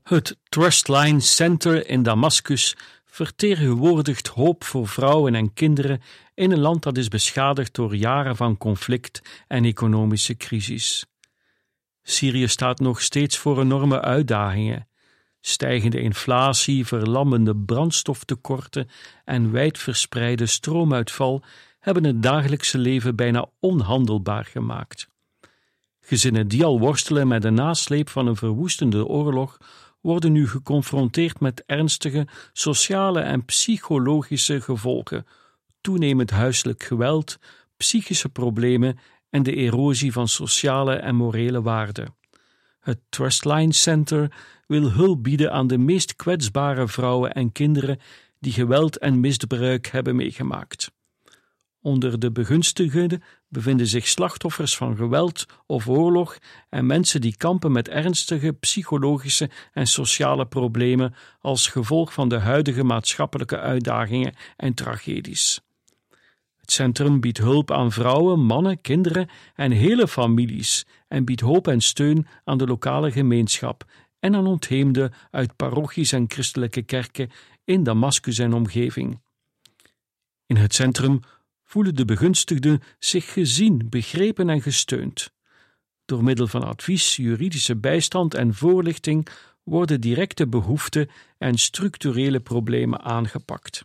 Het Trustline Center in Damascus vertegenwoordigt hoop voor vrouwen en kinderen in een land dat is beschadigd door jaren van conflict en economische crisis. Syrië staat nog steeds voor enorme uitdagingen. Stijgende inflatie, verlammende brandstoftekorten en wijdverspreide stroomuitval hebben het dagelijkse leven bijna onhandelbaar gemaakt. Gezinnen die al worstelen met de nasleep van een verwoestende oorlog worden nu geconfronteerd met ernstige sociale en psychologische gevolgen, toenemend huiselijk geweld, psychische problemen en de erosie van sociale en morele waarden. Het Trustline Center wil hulp bieden aan de meest kwetsbare vrouwen en kinderen die geweld en misbruik hebben meegemaakt. Onder de begunstigden bevinden zich slachtoffers van geweld of oorlog en mensen die kampen met ernstige psychologische en sociale problemen als gevolg van de huidige maatschappelijke uitdagingen en tragedies. Het centrum biedt hulp aan vrouwen, mannen, kinderen en hele families en biedt hoop en steun aan de lokale gemeenschap en aan ontheemden uit parochies en christelijke kerken in Damascus en omgeving. In het centrum voelen de begunstigden zich gezien, begrepen en gesteund. Door middel van advies, juridische bijstand en voorlichting worden directe behoeften en structurele problemen aangepakt.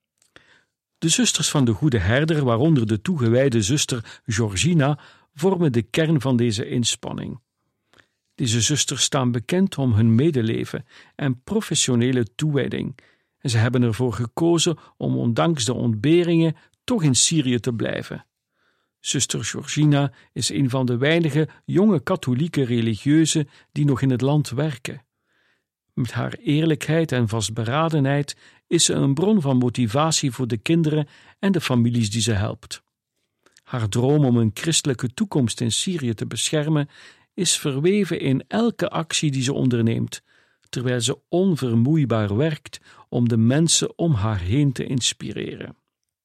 De zusters van de Goede Herder, waaronder de toegewijde zuster Georgina, vormen de kern van deze inspanning. Deze zusters staan bekend om hun medeleven en professionele toewijding, en ze hebben ervoor gekozen om ondanks de ontberingen toch in Syrië te blijven. Zuster Georgina is een van de weinige jonge katholieke religieuzen die nog in het land werken. Met haar eerlijkheid en vastberadenheid is ze een bron van motivatie voor de kinderen en de families die ze helpt. Haar droom om een christelijke toekomst in Syrië te beschermen is verweven in elke actie die ze onderneemt, terwijl ze onvermoeibaar werkt om de mensen om haar heen te inspireren.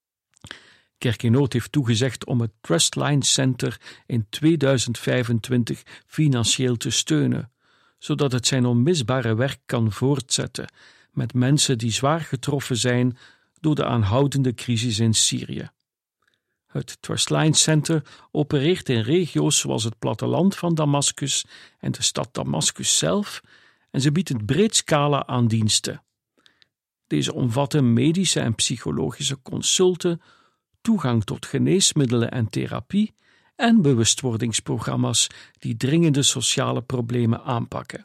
Kerk in Nood heeft toegezegd om het Trustline Center in tweeduizend vijfentwintig financieel te steunen, zodat het zijn onmisbare werk kan voortzetten met mensen die zwaar getroffen zijn door de aanhoudende crisis in Syrië. Het Trustline Center opereert in regio's zoals het platteland van Damascus en de stad Damascus zelf en ze biedt een breed scala aan diensten. Deze omvatten medische en psychologische consulten, toegang tot geneesmiddelen en therapie en bewustwordingsprogramma's die dringende sociale problemen aanpakken.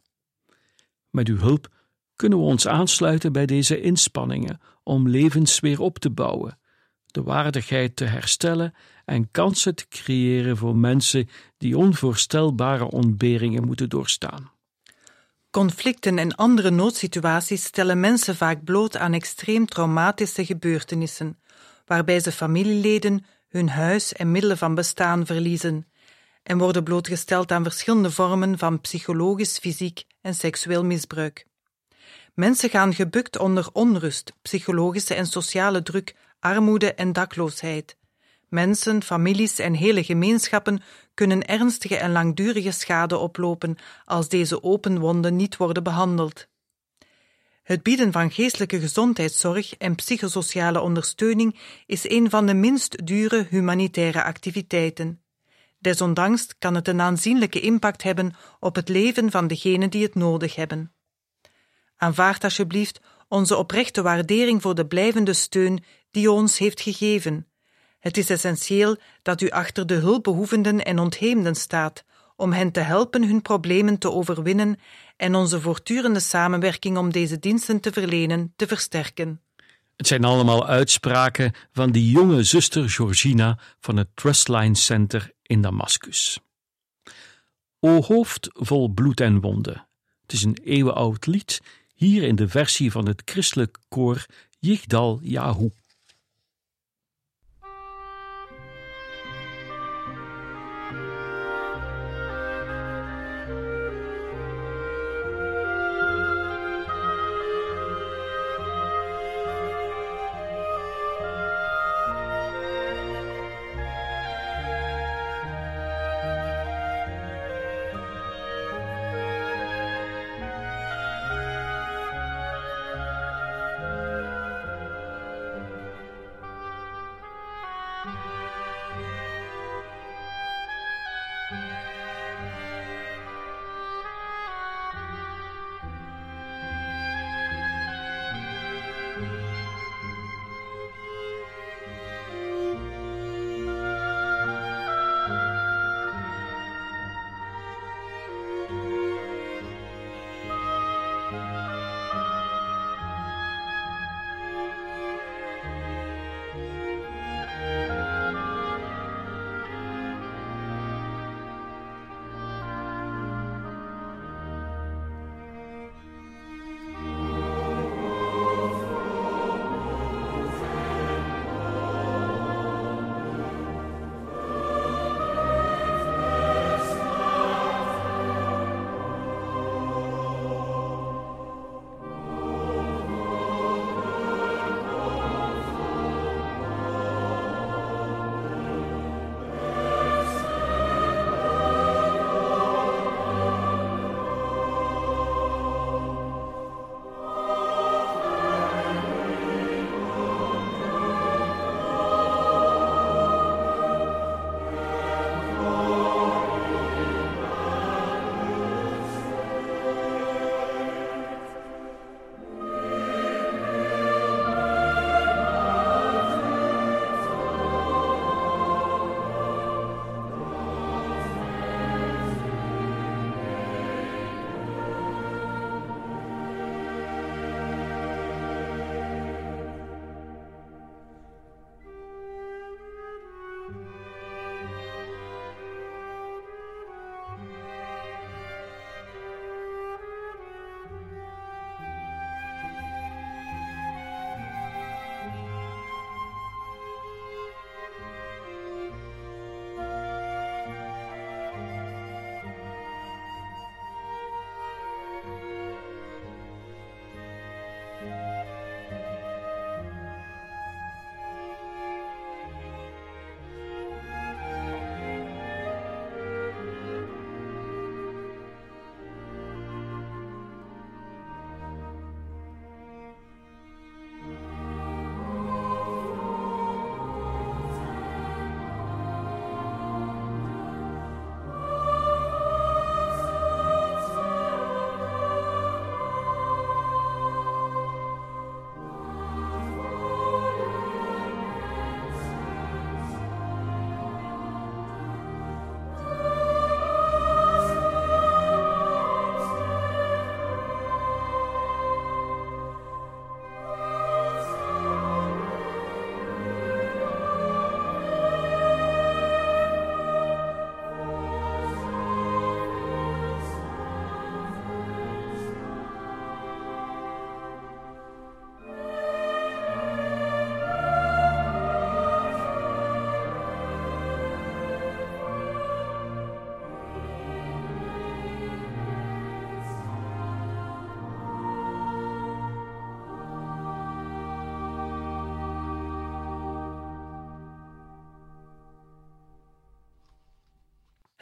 Met uw hulp kunnen we ons aansluiten bij deze inspanningen om levens weer op te bouwen, de waardigheid te herstellen en kansen te creëren voor mensen die onvoorstelbare ontberingen moeten doorstaan. Conflicten en andere noodsituaties stellen mensen vaak bloot aan extreem traumatische gebeurtenissen, waarbij ze familieleden, hun huis en middelen van bestaan verliezen en worden blootgesteld aan verschillende vormen van psychologisch, fysiek en seksueel misbruik. Mensen gaan gebukt onder onrust, psychologische en sociale druk, armoede en dakloosheid. Mensen, families en hele gemeenschappen kunnen ernstige en langdurige schade oplopen als deze open wonden niet worden behandeld. Het bieden van geestelijke gezondheidszorg en psychosociale ondersteuning is een van de minst dure humanitaire activiteiten. Desondanks kan het een aanzienlijke impact hebben op het leven van degenen die het nodig hebben. Aanvaard alsjeblieft onze oprechte waardering voor de blijvende steun die u ons heeft gegeven. Het is essentieel dat u achter de hulpbehoevenden en ontheemden staat, om hen te helpen hun problemen te overwinnen en onze voortdurende samenwerking om deze diensten te verlenen te versterken. Het zijn allemaal uitspraken van die jonge zuster Georgina van het Trustline Center in Damascus. O hoofd vol bloed en wonden. Het is een eeuwenoud lied, hier in de versie van het christelijk koor Yigdal Yahu.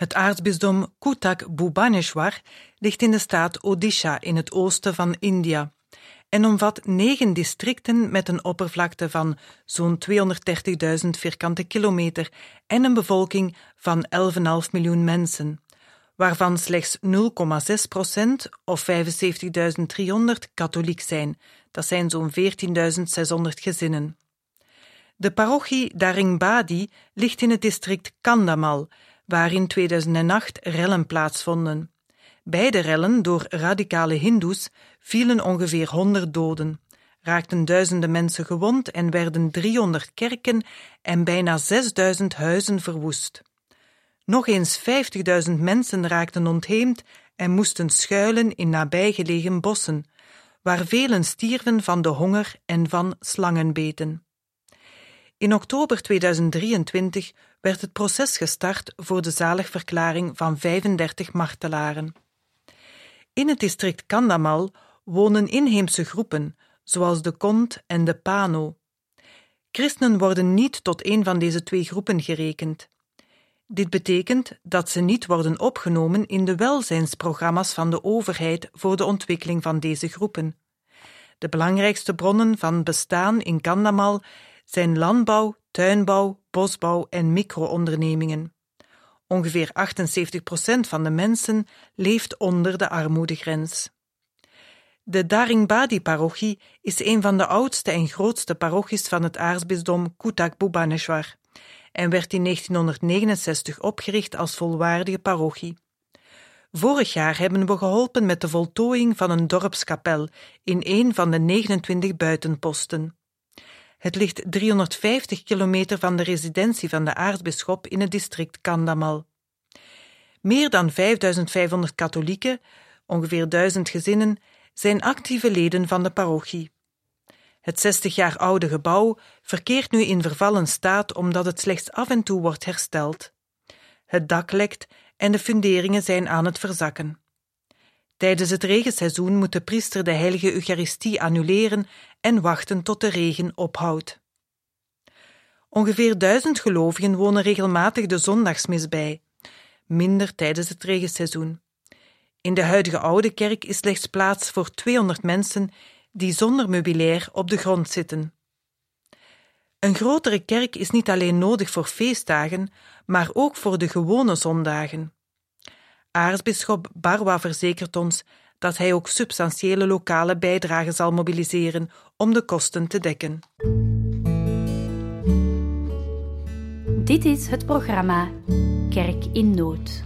Het aartsbisdom Cuttack Bhubaneswar ligt in de staat Odisha in het oosten van India en omvat negen districten met een oppervlakte van zo'n tweehonderddertigduizend vierkante kilometer en een bevolking van elf komma vijf miljoen mensen, waarvan slechts nul komma zes procent of vijfenzeventigduizend driehonderd katholiek zijn. Dat zijn zo'n veertienduizend zeshonderd gezinnen. De parochie Daringbadi ligt in het district Kandhamal, waar in tweeduizend acht rellen plaatsvonden. Bij de rellen door radicale hindoes vielen ongeveer honderd doden, raakten duizenden mensen gewond en werden driehonderd kerken en bijna zesduizend huizen verwoest. Nog eens vijftigduizend mensen raakten ontheemd en moesten schuilen in nabijgelegen bossen, waar velen stierven van de honger en van slangenbeten. In oktober tweeduizend drieëntwintig werd het proces gestart voor de zaligverklaring van vijfendertig martelaren. In het district Kandhamal wonen inheemse groepen, zoals de Kond en de Pano. Christenen worden niet tot een van deze twee groepen gerekend. Dit betekent dat ze niet worden opgenomen in de welzijnsprogramma's van de overheid voor de ontwikkeling van deze groepen. De belangrijkste bronnen van bestaan in Kandhamal zijn landbouw, tuinbouw, bosbouw en micro-ondernemingen. Ongeveer achtenzeventig procent van de mensen leeft onder de armoedegrens. De Daringbadi-parochie is een van de oudste en grootste parochies van het aartsbisdom Cuttack Bhubaneswar en werd in negentienhonderdnegenenzestig opgericht als volwaardige parochie. Vorig jaar hebben we geholpen met de voltooiing van een dorpskapel in een van de negenentwintig buitenposten. Het ligt driehonderdvijftig kilometer van de residentie van de aartsbisschop in het district Kandhamal. Meer dan vijfduizend vijfhonderd katholieken, ongeveer duizend gezinnen, zijn actieve leden van de parochie. Het zestig jaar oude gebouw verkeert nu in vervallen staat omdat het slechts af en toe wordt hersteld. Het dak lekt en de funderingen zijn aan het verzakken. Tijdens het regenseizoen moet de priester de heilige Eucharistie annuleren en wachten tot de regen ophoudt. Ongeveer duizend gelovigen wonen regelmatig de zondagsmis bij, minder tijdens het regenseizoen. In de huidige oude kerk is slechts plaats voor tweehonderd mensen die zonder meubilair op de grond zitten. Een grotere kerk is niet alleen nodig voor feestdagen, maar ook voor de gewone zondagen. Aartsbisschop Barwa verzekert ons dat hij ook substantiële lokale bijdragen zal mobiliseren om de kosten te dekken. Dit is het programma Kerk in Nood.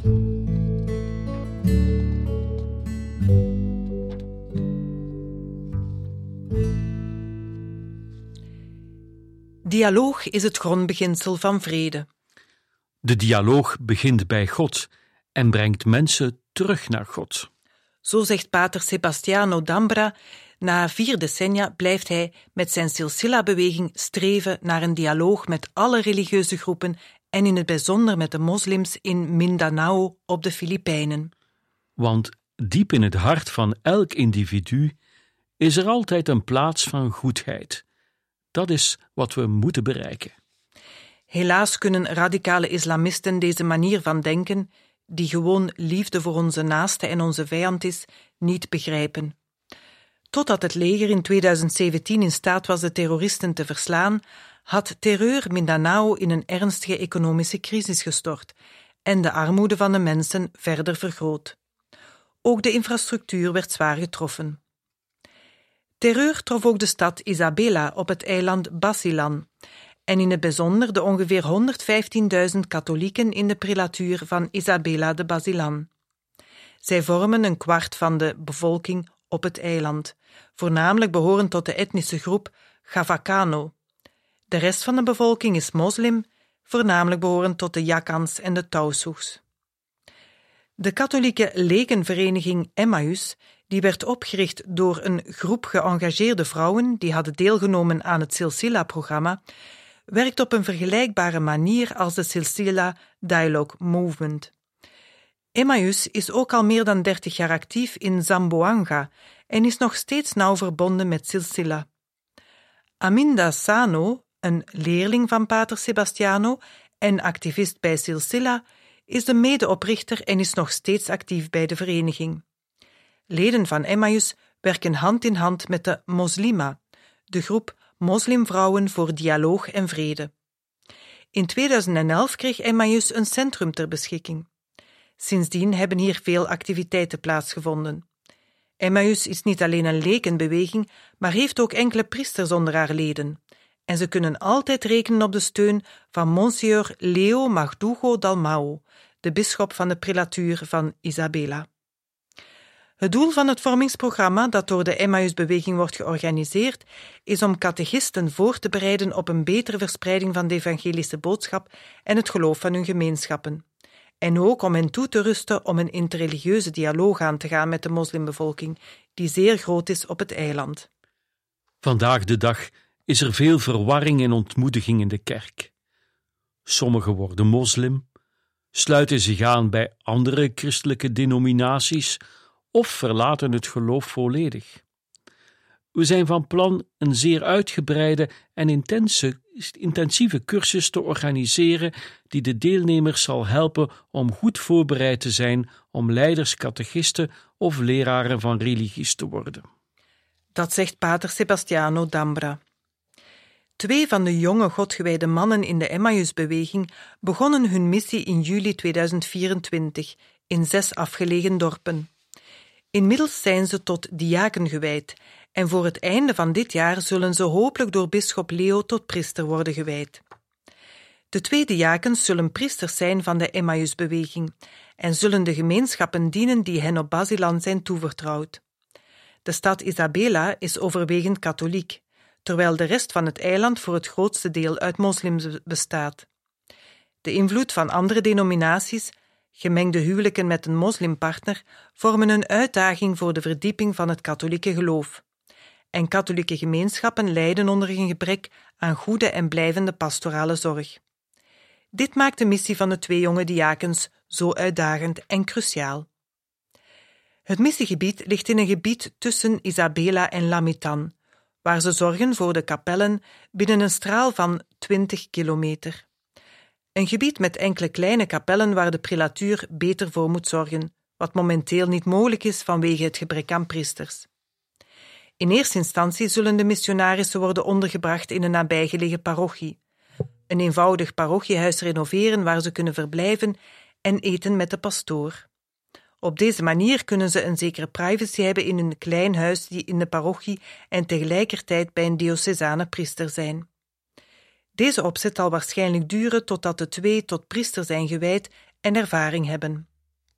Dialoog is het grondbeginsel van vrede. De dialoog begint bij God en brengt mensen terug naar God. Zo zegt pater Sebastiano D'Ambra, na vier decennia blijft hij met zijn Silsila-beweging streven naar een dialoog met alle religieuze groepen en in het bijzonder met de moslims in Mindanao op de Filipijnen. Want diep in het hart van elk individu is er altijd een plaats van goedheid. Dat is wat we moeten bereiken. Helaas kunnen radicale islamisten deze manier van denken, die gewoon liefde voor onze naaste en onze vijand is, niet begrijpen. Totdat het leger in tweeduizend zeventien in staat was de terroristen te verslaan, had terreur Mindanao in een ernstige economische crisis gestort en de armoede van de mensen verder vergroot. Ook de infrastructuur werd zwaar getroffen. Terreur trof ook de stad Isabela op het eiland Basilan en in het bijzonder de ongeveer honderdvijftienduizend katholieken in de prelatuur van Isabela de Basilan. Zij vormen een kwart van de bevolking op het eiland, voornamelijk behorend tot de etnische groep Chavacano. De rest van de bevolking is moslim, voornamelijk behorend tot de Yakans en de Tausug's. De katholieke lekenvereniging Emmaus, die werd opgericht door een groep geëngageerde vrouwen die hadden deelgenomen aan het Silsila-programma, werkt op een vergelijkbare manier als de Silsila Dialogue Movement. Emmaus is ook al meer dan dertig jaar actief in Zamboanga en is nog steeds nauw verbonden met Silsila. Aminda Sano, een leerling van pater Sebastiano en activist bij Silsila, is de medeoprichter en is nog steeds actief bij de vereniging. Leden van Emmaüs werken hand in hand met de Moslima, de groep Moslimvrouwen voor Dialoog en Vrede. In tweeduizend elf kreeg Emmaüs een centrum ter beschikking. Sindsdien hebben hier veel activiteiten plaatsgevonden. Emmaüs is niet alleen een lekenbeweging, maar heeft ook enkele priesters onder haar leden. En ze kunnen altijd rekenen op de steun van Monsignor Leo Magdugo Dalmau, de bisschop van de prelatuur van Isabela. Het doel van het vormingsprogramma dat door de Emmaüs-beweging wordt georganiseerd, is om catechisten voor te bereiden op een betere verspreiding van de evangelische boodschap en het geloof van hun gemeenschappen. En ook om hen toe te rusten om een interreligieuze dialoog aan te gaan met de moslimbevolking, die zeer groot is op het eiland. Vandaag de dag is er veel verwarring en ontmoediging in de kerk. Sommigen worden moslim, sluiten zich aan bij andere christelijke denominaties of verlaten het geloof volledig. We zijn van plan een zeer uitgebreide en intense, intensieve cursus te organiseren die de deelnemers zal helpen om goed voorbereid te zijn om leiders, catechisten of leraren van religies te worden. Dat zegt pater Sebastiano Dambra. Twee van de jonge godgewijde mannen in de Emmaüs-beweging begonnen hun missie in juli tweeduizend vierentwintig in zes afgelegen dorpen. Inmiddels zijn ze tot diaken gewijd en voor het einde van dit jaar zullen ze hopelijk door bisschop Leo tot priester worden gewijd. De twee diakens zullen priesters zijn van de Emmaüs-beweging en zullen de gemeenschappen dienen die hen op Basilan zijn toevertrouwd. De stad Isabela is overwegend katholiek, terwijl de rest van het eiland voor het grootste deel uit moslims bestaat. De invloed van andere denominaties, gemengde huwelijken met een moslimpartner, vormen een uitdaging voor de verdieping van het katholieke geloof. En katholieke gemeenschappen lijden onder een gebrek aan goede en blijvende pastorale zorg. Dit maakt de missie van de twee jonge diakens zo uitdagend en cruciaal. Het missiegebied ligt in een gebied tussen Isabela en Lamitan, waar ze zorgen voor de kapellen binnen een straal van twintig kilometer. Een gebied met enkele kleine kapellen waar de prelatuur beter voor moet zorgen, wat momenteel niet mogelijk is vanwege het gebrek aan priesters. In eerste instantie zullen de missionarissen worden ondergebracht in een nabijgelegen parochie. Een eenvoudig parochiehuis renoveren waar ze kunnen verblijven en eten met de pastoor. Op deze manier kunnen ze een zekere privacy hebben in een klein huis die in de parochie en tegelijkertijd bij een diocesane priester zijn. Deze opzet zal waarschijnlijk duren totdat de twee tot priester zijn gewijd en ervaring hebben.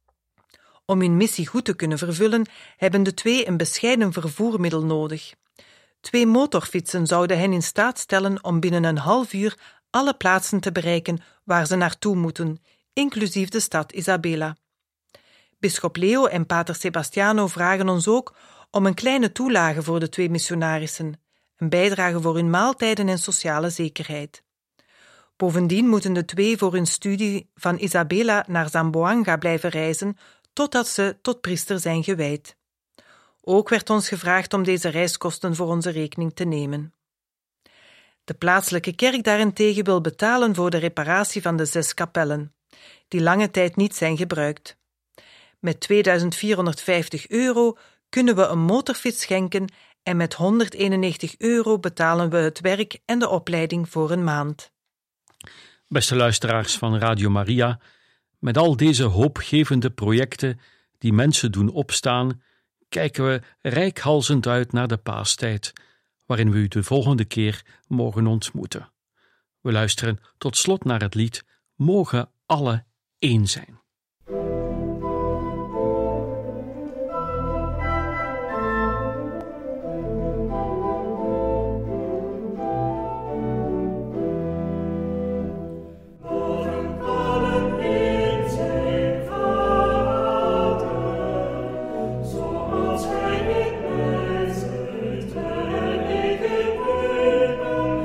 Om hun missie goed te kunnen vervullen, hebben de twee een bescheiden vervoermiddel nodig. Twee motorfietsen zouden hen in staat stellen om binnen een half uur alle plaatsen te bereiken waar ze naartoe moeten, inclusief de stad Isabela. Bisschop Leo en pater Sebastiano vragen ons ook om een kleine toelage voor de twee missionarissen, een bijdrage voor hun maaltijden en sociale zekerheid. Bovendien moeten de twee voor hun studie van Isabela naar Zamboanga blijven reizen, totdat ze tot priester zijn gewijd. Ook werd ons gevraagd om deze reiskosten voor onze rekening te nemen. De plaatselijke kerk daarentegen wil betalen voor de reparatie van de zes kapellen, die lange tijd niet zijn gebruikt. Met tweeduizend vierhonderdvijftig euro kunnen we een motorfiets schenken en met honderdeenennegentig euro betalen we het werk en de opleiding voor een maand. Beste luisteraars van Radio Maria, met al deze hoopgevende projecten die mensen doen opstaan, kijken we reikhalzend uit naar de paastijd, waarin we u de volgende keer mogen ontmoeten. We luisteren tot slot naar het lied Mogen alle één zijn.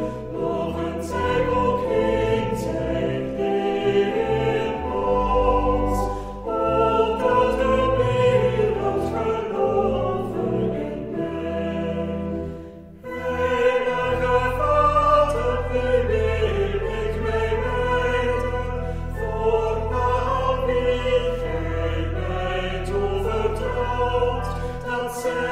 Oh say